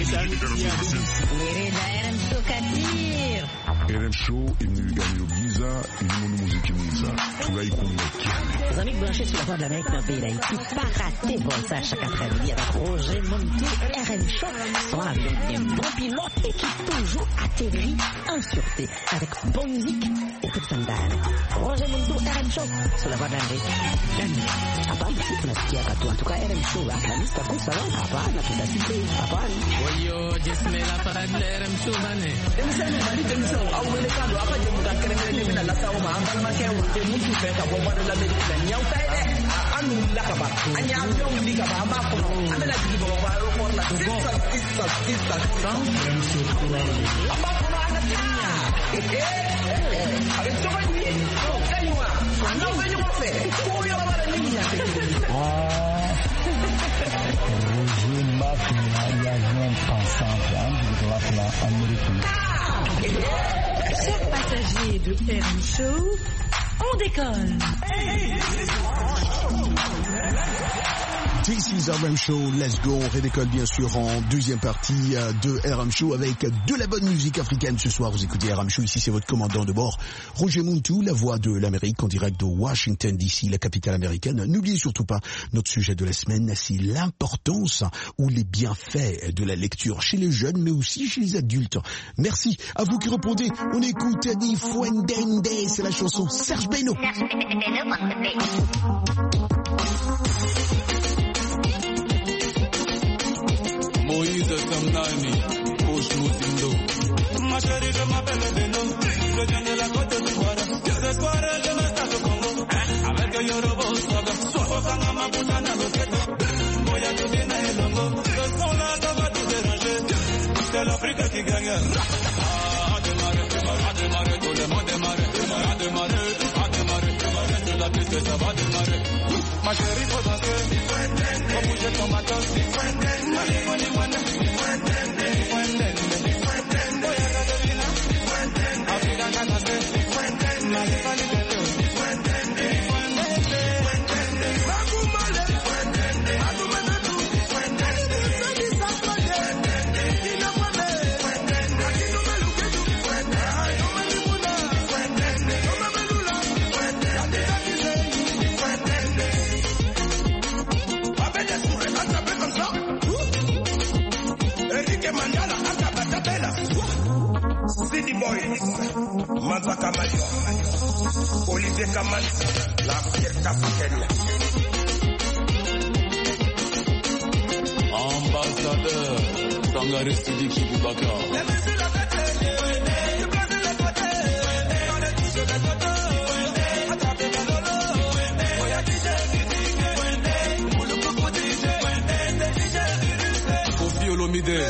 Speaker 4: R M Show Katir.
Speaker 9: R M Show imnigani Giza, inimonu muziki mwiza. Tunaikunda kiane.
Speaker 10: Les amis branchés sur la Voix de l'Amérique dans le pays d'Haïti, pas rater Voltaire chaque après-midi avec Roger Montou, R M Show, son avion bien bon pilote et qui toujours atterrit en sûreté avec bonne musique et toute fan d'âne. Roger Montou, R M Show, sur la Voix de l'Amérique. Hapana, si tunasikia katu, en tout cas R M Show, akanista kusa wao, hapana, tutasikia, hapana.
Speaker 8: Oyo, jisme la parade de R M Show, bane.
Speaker 11: Emisani, bani temso, au melekano, apa jemuka keremele mina la sawo ma ambal ma kewu, te mutu fe ka bomba de l'Amérique, nyau taide, anu la kaba, anya avion li kaba, amba kono, amela jigi bomba, aeroport la, sista, sista, sista, amba kono ana tia, avec ce qu'on dit, gagne-moi, non, gagne-moi fait, pour y avoir la ligne,
Speaker 12: Roger Mafia, l'avion pensante, de la américaine.
Speaker 4: Chers passagers de R M Show, on décolle.
Speaker 1: This is R M Show, let's go. On redécolle bien sûr en deuxième partie de R M Show avec de la bonne musique africaine. Ce soir, vous écoutez R M Show, ici c'est votre commandant de bord, Roger Montou, la voix de l'Amérique en direct de Washington D C, la capitale américaine. N'oubliez surtout pas, notre sujet de la semaine, c'est l'importance ou les bienfaits de la lecture chez les jeunes, mais aussi chez les adultes. Merci à vous qui répondez. On écoute Di Fuendende, c'est la chanson Serge Beno.
Speaker 5: Moïse Samnani, Poche Moutindo. Ma chérie, je m'appelle Beno. Je viens de la côte d'Ivoire. Ce soir, je m'installe au Congo. Avec un Yoruba au Soga. Soit au Kangama, Boutana, Loketo. Moya, tu viens à Elongo. Ce son-là, ça va tout déranger. C'est l'Afrique qui gagne. A démarrer, a démarrer, tout le monde démarre. A démarrer, a démarrer, sur la piste, ça va démarrer. Ma chérie, faut danser. Faut bouger ton matos. Money, money, money. City Boys, Mazaka Mayo, Olivier Kamanzi, la fierté africaine. Ambassadeur, Sangare Sidiki Boubacar. Kofi Olomide.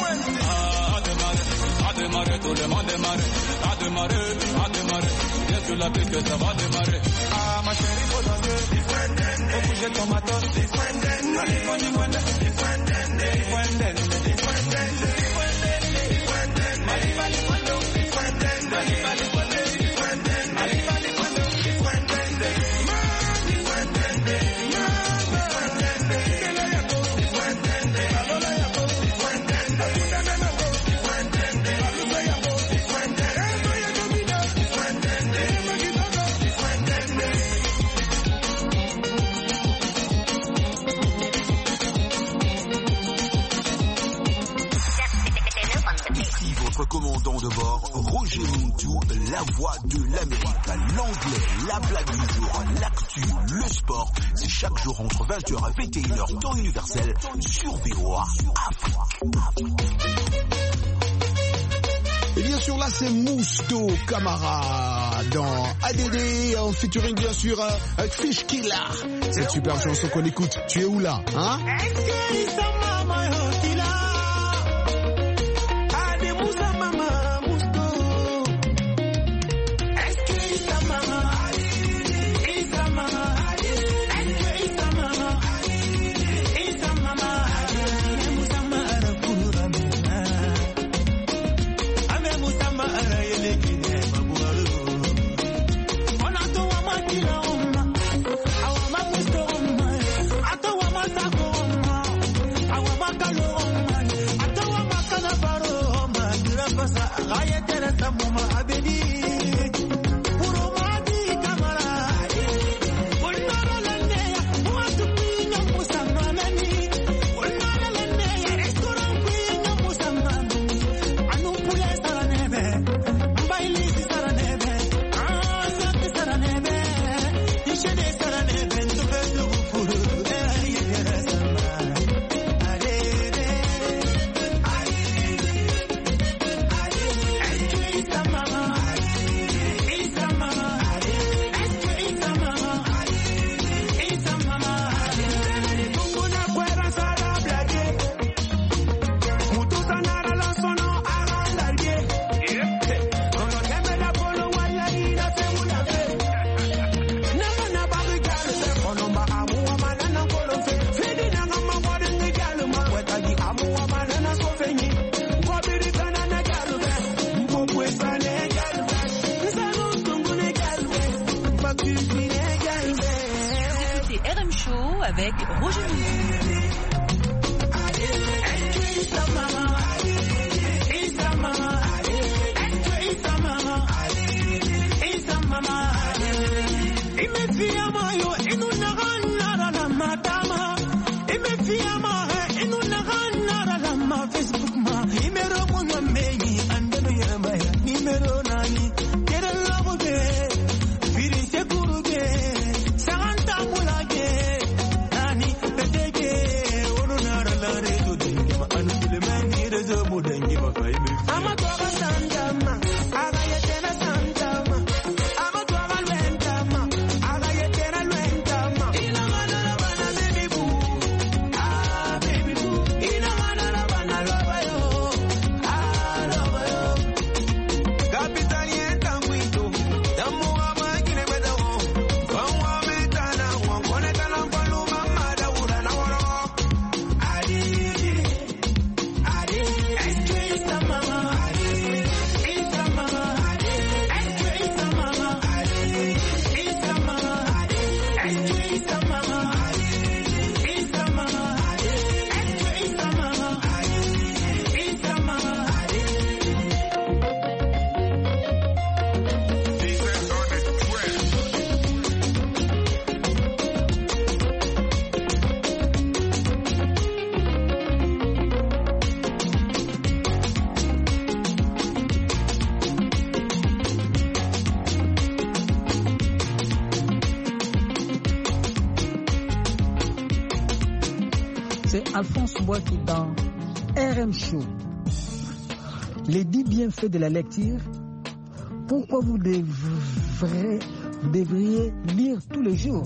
Speaker 5: Tout le monde démarre, a démarré, a démarré, bien sûr
Speaker 3: sur la pique, ça va démarrer.
Speaker 2: Ah, ma chérie, faut danser. Faut bouger ton matos. Allez, faut du point d'air. Du point d'air. Du point d'air. Du point d'air. Du point d'air. Maliba, du point d'air. Du point d'air. Maliba, du point d'air. Du point d'air. Maliba, du point d'air. Du point d'air. Du point d'air.
Speaker 7: Votre commandant de bord, Roger Muntu, la voix de l'Amérique, l'anglais, la blague du jour, l'actu, le sport, c'est chaque jour entre vingt heures et vingt et une heures temps universel sur V O A Afrique.
Speaker 1: Et bien sûr là c'est Mousto Camara dans A D D en featuring bien sûr avec Fish Killer. Cette super chanson qu'on écoute, tu es où là, hein?
Speaker 4: Avec Roger Muntu.
Speaker 13: Alphonse Boaki dans R M Show. Les dix bienfaits de la lecture. Pourquoi vous devrez, vous devriez lire tous les jours?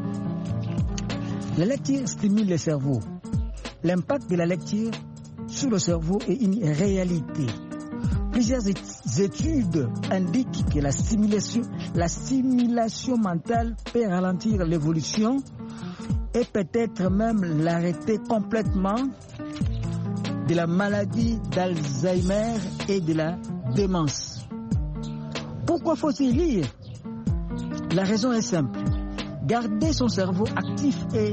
Speaker 13: La lecture stimule le cerveau. L'impact de la lecture sur le cerveau est une réalité. Plusieurs études indiquent que la stimulation, la stimulation mentale peut ralentir l'évolution et peut-être même l'arrêter complètement de la maladie d'Alzheimer et de la démence. Pourquoi faut-il lire? La raison est simple. Garder son cerveau actif et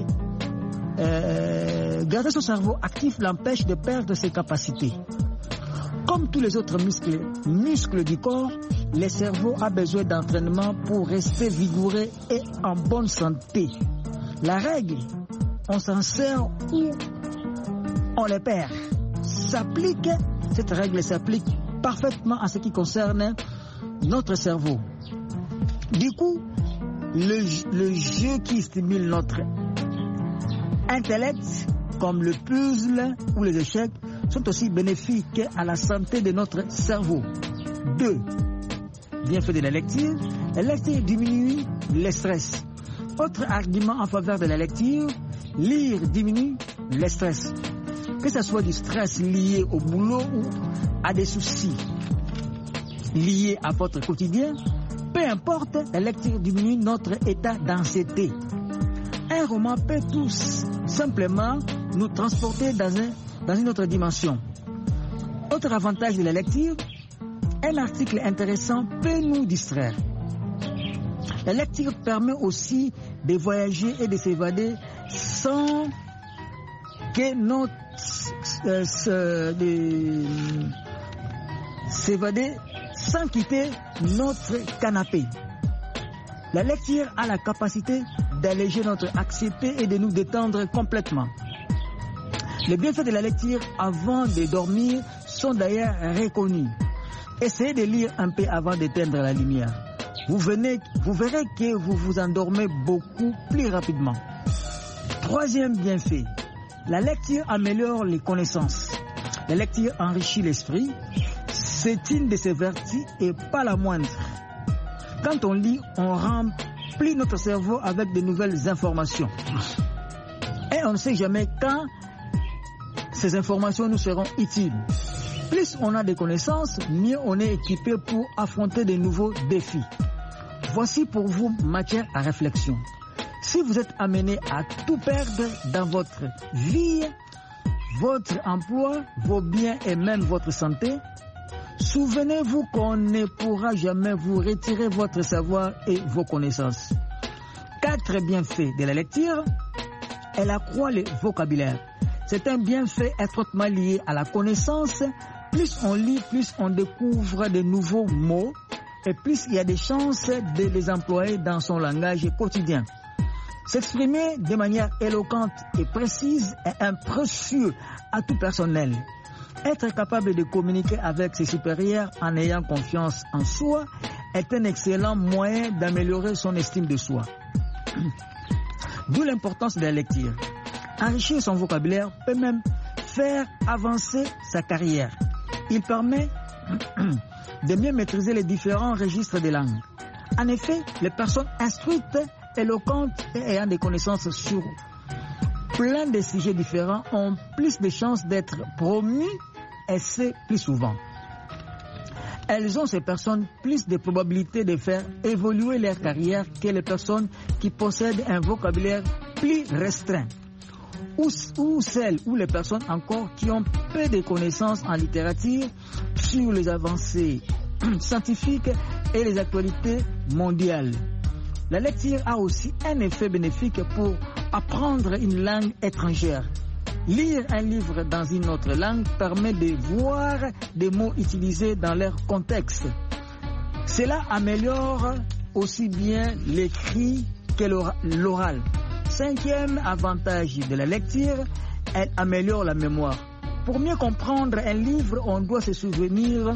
Speaker 13: euh, garder son cerveau actif l'empêche de perdre ses capacités. Comme tous les autres muscles, muscles du corps, le cerveau a besoin d'entraînement pour rester vigoureux et en bonne santé. La règle, on s'en sert ou on les perd. S'applique, cette règle s'applique parfaitement en ce qui concerne notre cerveau. Du coup, le, le jeu qui stimule notre intellect, comme le puzzle ou les échecs, sont aussi bénéfiques à la santé de notre cerveau. Deux, bienfait de la lecture. La lecture diminue le stress. Autre argument en faveur de la lecture, lire diminue le stress. Que ce soit du stress lié au boulot ou à des soucis liés à votre quotidien, peu importe, la lecture diminue notre état d'anxiété. Un roman peut tout simplement nous transporter dans, un, dans une autre dimension. Autre avantage de la lecture, un article intéressant peut nous distraire. La lecture permet aussi de voyager et de s'évader sans que notre euh, se, de, s'évader sans quitter notre canapé. La lecture a la capacité d'alléger notre anxiété et de nous détendre complètement. Les bienfaits de la lecture avant de dormir sont d'ailleurs reconnus. Essayez de lire un peu avant d'éteindre la lumière. Vous, venez, vous verrez que vous vous endormez beaucoup plus rapidement. Troisième bienfait, la lecture améliore les connaissances. La lecture enrichit l'esprit. C'est une de ses vertus et pas la moindre. Quand on lit, on remplit notre cerveau avec de nouvelles informations. Et on ne sait jamais quand ces informations nous seront utiles. Plus on a de connaissances, mieux on est équipé pour affronter de nouveaux défis. Voici pour vous matière à réflexion. Si vous êtes amené à tout perdre dans votre vie, votre emploi, vos biens et même votre santé, souvenez-vous qu'on ne pourra jamais vous retirer votre savoir et vos connaissances. Quatre bienfaits de la lecture. Elle accroît le vocabulaire. C'est un bienfait étroitement lié à la connaissance. Plus on lit, plus on découvre de nouveaux mots et plus il y a des chances de les employer dans son langage quotidien. S'exprimer de manière éloquente et précise est un précieux atout personnel. Être capable de communiquer avec ses supérieurs en ayant confiance en soi est un excellent moyen d'améliorer son estime de soi. D'où l'importance de la lecture. Enrichir son vocabulaire peut même faire avancer sa carrière. Il permet de mieux maîtriser les différents registres des langues. En effet, les personnes instruites, éloquentes et ayant des connaissances sur plein de sujets différents ont plus de chances d'être promues et c'est plus souvent. Elles ont, ces personnes, plus de probabilités de faire évoluer leur carrière que les personnes qui possèdent un vocabulaire plus restreint. Ou, ou celles ou les personnes encore qui ont peu de connaissances en littérature sur les avancées scientifiques et les actualités mondiales. La lecture a aussi un effet bénéfique pour apprendre une langue étrangère. Lire un livre dans une autre langue permet de voir des mots utilisés dans leur contexte. Cela améliore aussi bien l'écrit que l'oral. Cinquième avantage de la lecture, elle améliore la mémoire. Pour mieux comprendre un livre, on doit se souvenir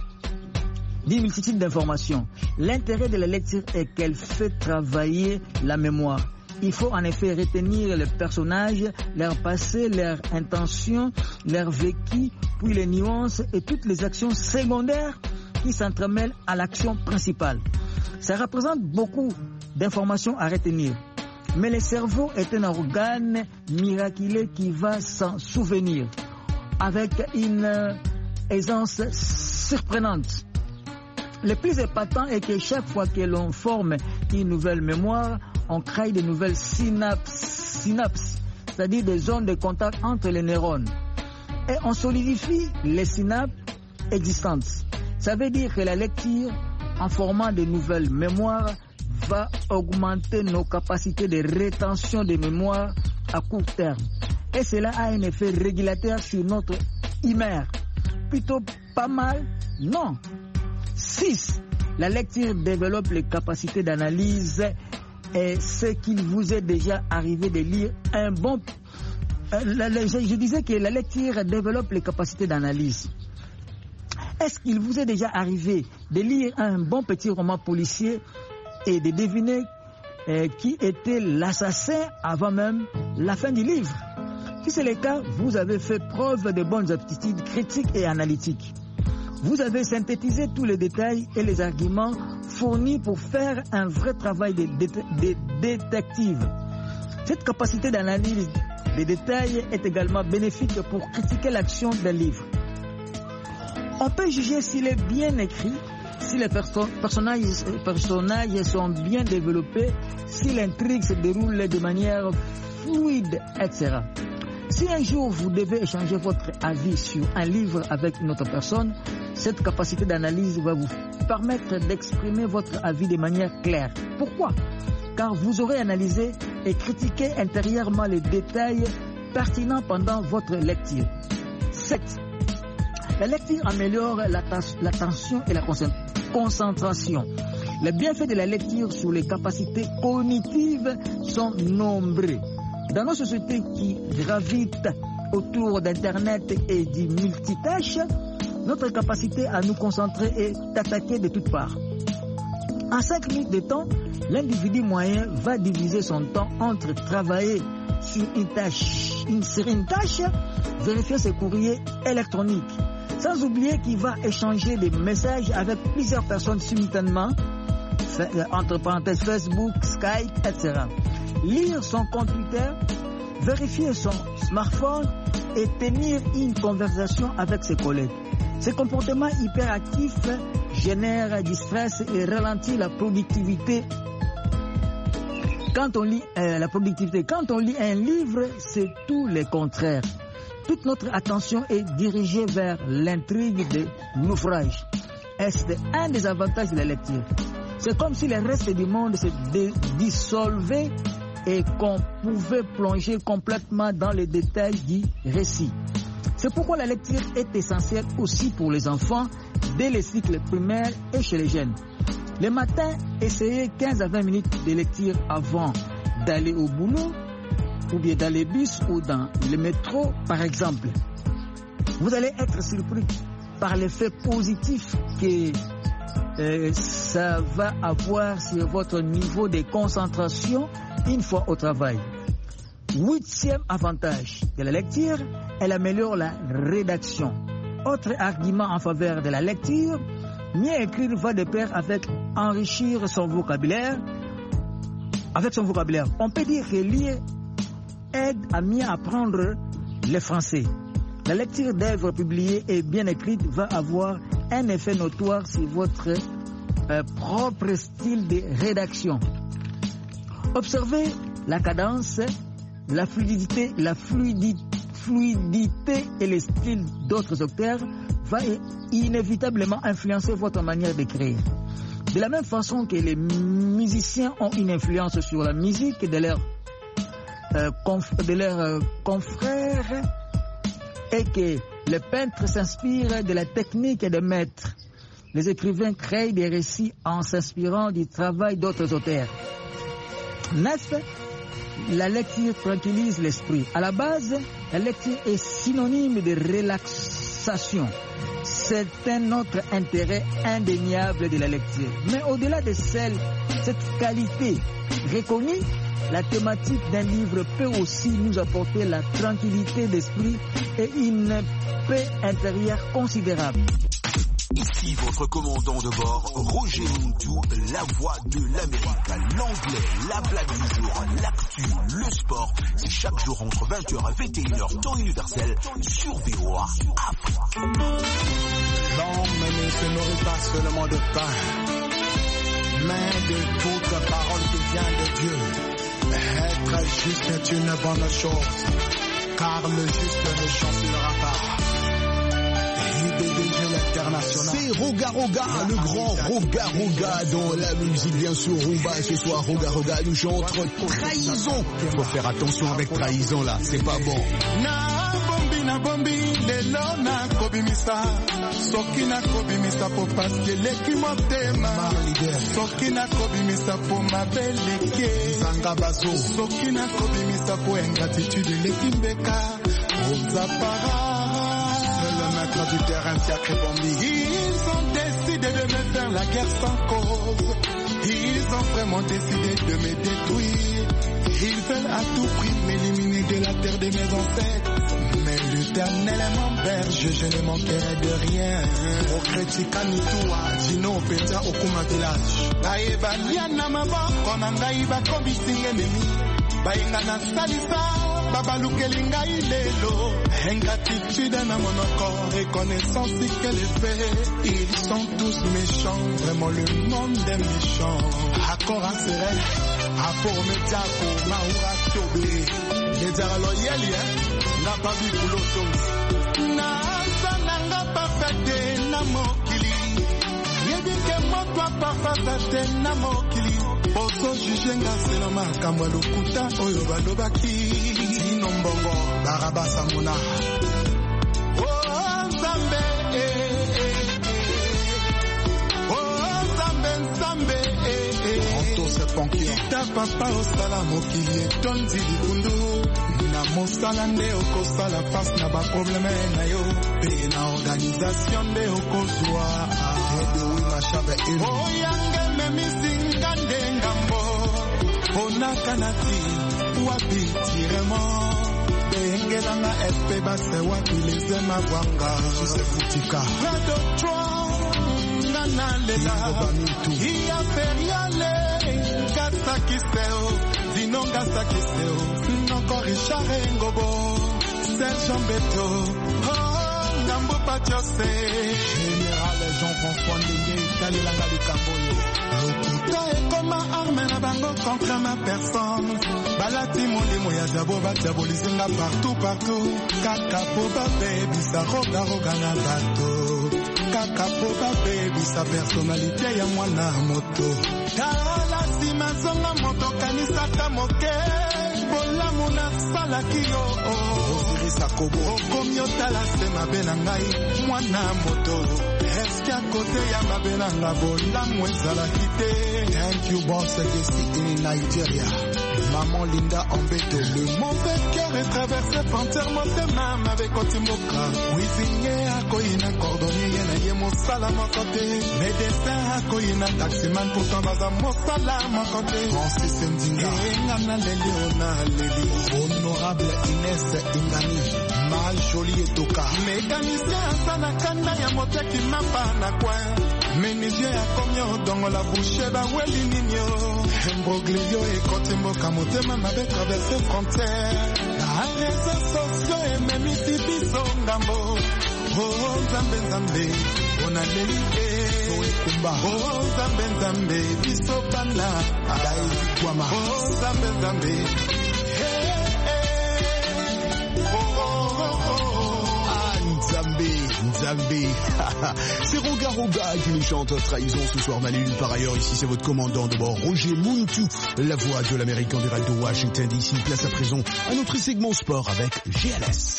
Speaker 13: d'une multitude d'informations. L'intérêt de la lecture est qu'elle fait travailler la mémoire. Il faut en effet retenir les personnages, leur passé, leurs intentions, leur vécu, puis les nuances et toutes les actions secondaires qui s'entremêlent à l'action principale. Ça représente beaucoup d'informations à retenir. Mais le cerveau est un organe miraculeux qui va s'en souvenir avec une aisance surprenantes. Le plus épatant est que chaque fois que l'on forme une nouvelle mémoire, on crée de nouvelles synapses, synapses, c'est-à-dire des zones de contact entre les neurones. Et on solidifie les synapses existantes. Ça veut dire que la lecture, en formant de nouvelles mémoires, va augmenter nos capacités de rétention de mémoire à court terme. Et cela a un effet régulateur sur notre humeur. Plutôt pas mal? Non. six. La lecture développe les capacités d'analyse. Et ce qu'il vous est déjà arrivé de lire un bon... Euh, je disais que la lecture développe les capacités d'analyse. Est-ce qu'il vous est déjà arrivé de lire un bon petit roman policier et de deviner euh, qui était l'assassin avant même la fin du livre? Si c'est le cas, vous avez fait preuve de bonnes aptitudes critiques et analytiques. Vous avez synthétisé tous les détails et les arguments fournis pour faire un vrai travail de, de, de détective. Cette capacité d'analyse des détails est également bénéfique pour critiquer l'action d'un livre. On peut juger s'il est bien écrit, si les perso- personnages, personnages sont bien développés, si l'intrigue se déroule de manière fluide, et cetera. Si un jour vous devez échanger votre avis sur un livre avec une autre personne, cette capacité d'analyse va vous permettre d'exprimer votre avis de manière claire. Pourquoi? Car vous aurez analysé et critiqué intérieurement les détails pertinents pendant votre lecture. sept. La lecture améliore l'attention et la concentration. Les bienfaits de la lecture sur les capacités cognitives sont nombreux. Dans nos sociétés qui gravitent autour d'Internet et du multitâche, notre capacité à nous concentrer est attaquée de toutes parts. En cinq minutes de temps, l'individu moyen va diviser son temps entre travailler sur une tâche, une, sur une tâche, vérifier ses courriers électroniques, sans oublier qu'il va échanger des messages avec plusieurs personnes simultanément, entre parenthèses Facebook, Skype, et cetera. Lire son computer, vérifier son smartphone et tenir une conversation avec ses collègues. Ce comportement hyperactif génère du stress et ralentit la productivité. Quand on lit euh, la productivité, quand on lit un livre, c'est tout le contraire. Toute notre attention est dirigée vers l'intrigue de l'ouvrage. Et c'est un des avantages de la lecture. C'est comme si le reste du monde se dissolvait et qu'on pouvait plonger complètement dans les détails du récit. C'est pourquoi la lecture est essentielle aussi pour les enfants dès les cycles primaires et chez les jeunes. Le matin, essayez quinze à vingt minutes de lecture avant d'aller au boulot ou bien dans les bus ou dans le métro par exemple. Vous allez être surpris par l'effet positif que euh, ça va avoir sur votre niveau de concentration une fois au travail. Huitième avantage de la lecture, elle améliore la rédaction. Autre argument en faveur de la lecture, mieux écrire va de pair avec enrichir son vocabulaire. Avec son vocabulaire, on peut dire que lire aide à mieux apprendre le français. La lecture d'œuvres publiées et bien écrites va avoir un effet notoire sur votre euh, propre style de rédaction. Observez la cadence, la fluidité, la fluidité, fluidité et le style d'autres auteurs va inévitablement influencer votre manière d'écrire. De la même façon que les musiciens ont une influence sur la musique de leurs euh, conf, de leurs euh, confrères et que les peintres s'inspirent de la technique des maîtres, les écrivains créent des récits en s'inspirant du travail d'autres auteurs. Neuf, la lecture tranquillise l'esprit. À la base, la lecture est synonyme de relaxation. C'est un autre intérêt indéniable de la lecture. Mais au-delà de celle, cette qualité reconnue, la thématique d'un livre peut aussi nous apporter la tranquillité d'esprit et une paix intérieure considérable.
Speaker 7: Ici votre commandant de bord, Roger Muntu, la voix de l'Amérique. L'anglais, la blague du jour, l'actu, le sport. C'est chaque jour entre vingt heures et vingt et une heures, temps universel, sur V O A Afrique.
Speaker 2: L'homme ne se nourrit pas seulement de pain, mais de toute parole qui vient de Dieu. Être juste est une bonne chose, car le juste ne chancellera pas.
Speaker 1: C'est Roga Roga, le grand Roga Roga dans la musique, bien sûr. Rumba ce soir, Roga Roga nous chante trahison. Faut faire attention avec trahison là, c'est pas bon.
Speaker 2: Na bombi na bombi lelo na kobimisa soki na kobimisa po paske leki motema soki na kobimisa po mabeleke zanga bazo soki na kobimisa po ingratitude leki mbeka ozapara. Le maître du terrain Fiacre Bombi. Ils ont décidé de me faire la guerre sans cause. Ils ont vraiment décidé de me détruire. Ils veulent à tout prix m'éliminer de la terre de mes ancêtres. Mais l'Éternel est mon berge, je ne manquerai de rien. Au Kretika Nitua, Dino Peta Okuma Village. Naeba Liana Maboko, Nangaïba Kobising Nemi. Baingana Salisa, Babalukelinga Ilelo. Ingratitude na monoko, reconnaissance qu'elle est faite. Ils sont tous méchants, vraiment le monde est méchant. Accord à serrer, à pour Metiako, Maura Tobé. Les Araloyeli, n'a pas vu pour l'automne. Na Sananga Parfait, Namokili. Yébike Motwa Parfait, Namokili. Oso jujenga selama kamwa lokuta oyo balobaki Tinombongo Barabasa Mona. Oh Zambe eh eh oh Zambe Zambe eh eh Onto se ponkio Ta papa osala mokili tonzi likundu Na mosala nde okosala face na ba problème na yo Pe na organisation de okozwa Ede wi machave ino Oh yange memisi ngande ngambo Ona kanati wapi tirement Bengelanga F P base wapi les ema wanga Se futika Rado tron Nana lela Ia feriale Gasa kiseo Zino gasa kiseo Noko Richard Ngobo Serge Beto Oh Ngambo Pachose Général Jean-François Ndenge Kalilanga Likamboyo Lokuta ekoma arme na bango contre ma personne Balati molimo ya jabo batiabo lisinga partout partout Kaka po baby sa roga roga na bato Kaka po baby sa personnalité ya mwana moto Tala si mazonga moto kanisaka moke Bola muna salaki yo Osirisa kobo Okomi otala se mabe na ngai mwana moto Eske a kote ya mabe na nga bola mwezala kite Thank you boss Desi in Nigeria Maman Linda Ambeto Le mauvais cœur est traversé frontière motema Mabe koti moka Wizinye ako ina cordonnier Yena ye mosala mokote Médecin ako ina taximan Pourtant baza mosala mokote Francis Ndinga Engana leli ona leli Honorable Inès Ingani Ma jolie etoka Mécanicien asana kanda ya moteki mapa na coin Menisye ya komyo dongo la bouche ba weli ninyo Embroglio e kotimboka motema mabe traverse frontière Na réseaux sociaux e memisi biso ngambo Oh Zambe Zambe Ona leli e Kumba Oh Zambe Zambe biso bana Dai Kwama Oh Zambe Zambe Hey
Speaker 1: Nzambi. C'est Roga Roga qui nous chante trahison ce soir Manu. Par ailleurs, ici c'est votre commandant de bord, Roger Muntu, la voix de l'Amérique en direct de Washington D C. Place à présent à notre segment sport avec G L S.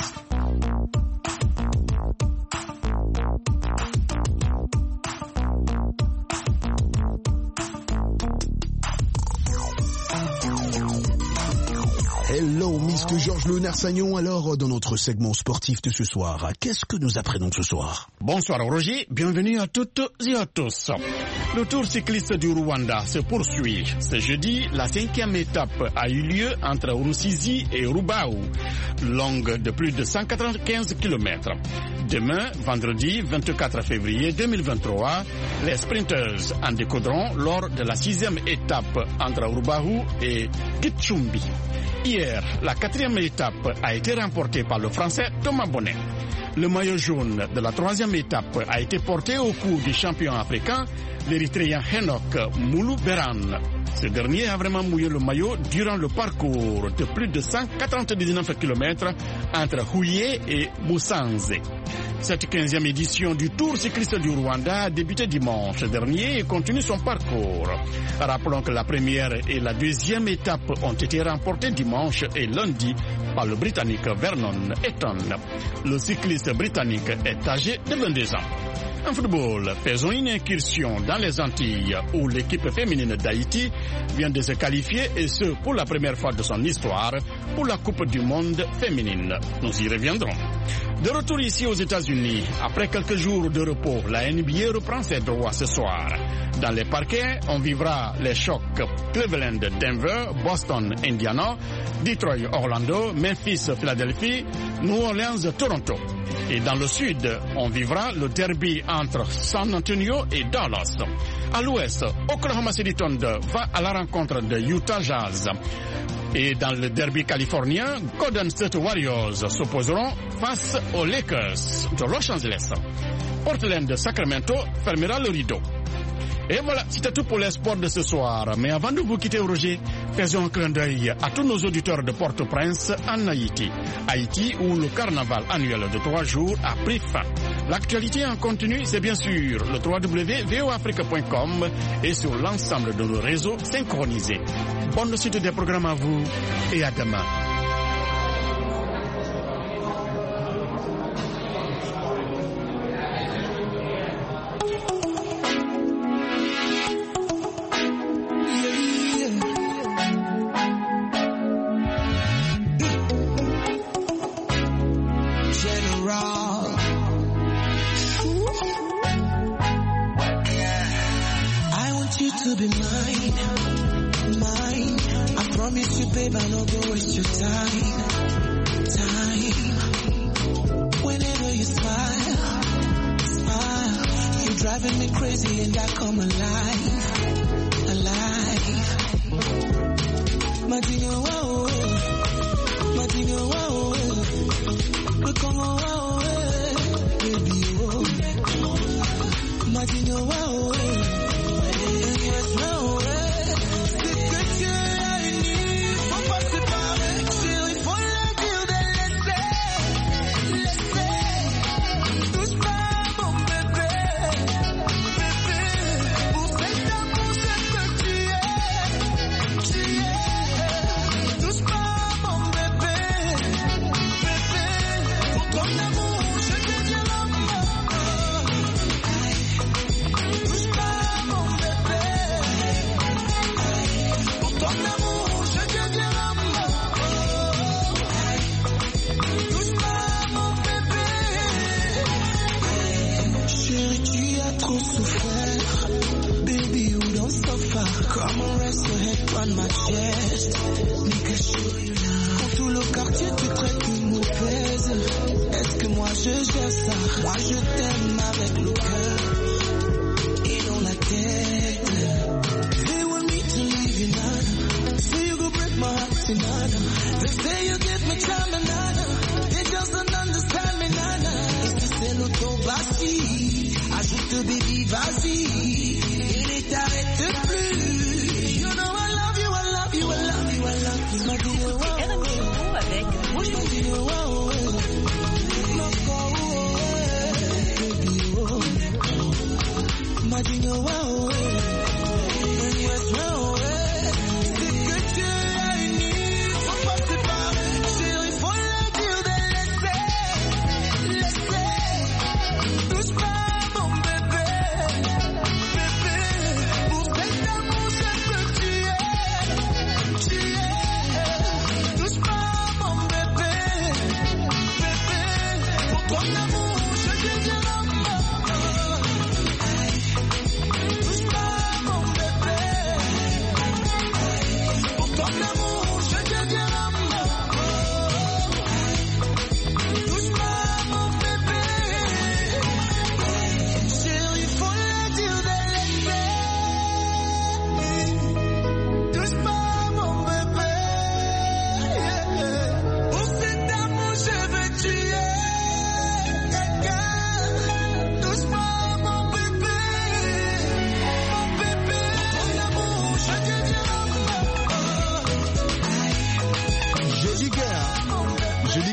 Speaker 1: Hello, Mister Georges Leonard-Sagnon. Alors, dans notre segment sportif de ce soir, qu'est-ce que nous apprenons ce soir?
Speaker 14: Bonsoir Roger, bienvenue à toutes et à tous. Le Tour cycliste du Rwanda se poursuit. Ce jeudi, la cinquième étape a eu lieu entre Rusizi et Rubahu, longue de plus de cent quatre-vingt-quinze kilomètres. Demain, vendredi vingt-quatre février deux mille vingt-trois, les sprinters en découdront lors de la sixième étape entre Rubahu et Gitchumbi. Hier, la quatrième étape a été remportée par le Français Thomas Bonnet. Le maillot jaune de la troisième étape a été porté au cou du champion africain, l'Érythréen Enoch Moulou Beran. Ce dernier a vraiment mouillé le maillot durant le parcours de plus de cent quatre-vingt-dix-neuf kilomètres entre Huye et Musanze. Cette quinzième édition du Tour cycliste du Rwanda a débuté dimanche dernier et continue son parcours. Rappelons que la première et la deuxième étape ont été remportées dimanche et lundi par le Britannique Vernon Eton. Le cycliste britannique est âgé de vingt-deux ans. En football, faisons une incursion dans les Antilles où l'équipe féminine d'Haïti vient de se qualifier et ce pour la première fois de son histoire pour la Coupe du Monde féminine. Nous y reviendrons. De retour ici aux États-Unis, après quelques jours de repos, la N B A reprend ses droits ce soir. Dans les parquets, on vivra les chocs Cleveland-Denver, Boston-Indiana, Detroit-Orlando, Memphis-Philadelphie, New Orleans-Toronto. Et dans le sud, on vivra le derby entre San Antonio et Dallas. À l'ouest, Oklahoma City Thunder va à la rencontre de Utah Jazz. Et dans le derby californien, Golden State Warriors s'opposeront face aux Lakers de Los Angeles. Portland de Sacramento fermera le rideau. Et voilà, c'était tout pour les sports de ce soir. Mais avant de vous quitter, Roger, faisons un clin d'œil à tous nos auditeurs de Port-au-Prince en Haïti. Haïti où le carnaval annuel de trois jours a pris fin. L'actualité en continu, c'est bien sûr le w w w point v o afrique point com et sur l'ensemble de nos réseaux synchronisés. Bonne suite des programmes à vous et à demain.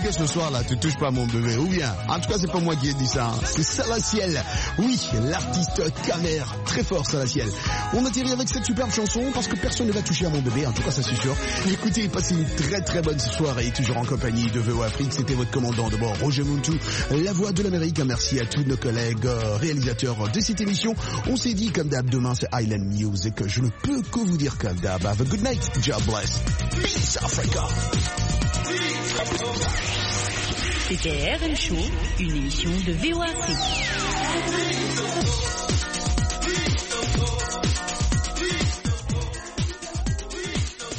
Speaker 1: que ce soir là, tu touches pas mon bébé, ou bien, en tout cas c'est pas moi qui ai dit ça, hein. C'est Salaciel, oui, l'artiste Kamer, très fort Salaciel. On atterrit avec cette superbe chanson parce que personne ne va toucher à mon bébé, en tout cas ça c'est sûr. Écoutez, passez une très très bonne soirée, toujours en compagnie de V O Afrique, c'était votre commandant de bord, Roger Muntu, la voix de l'Amérique. Merci à tous nos collègues euh, réalisateurs de cette émission. On s'est dit comme d'hab, demain c'est Island Music, je ne peux que vous dire comme d'hab, have a good night, God bless, peace Africa.
Speaker 4: C'était R M Show, une émission de V O Afrique.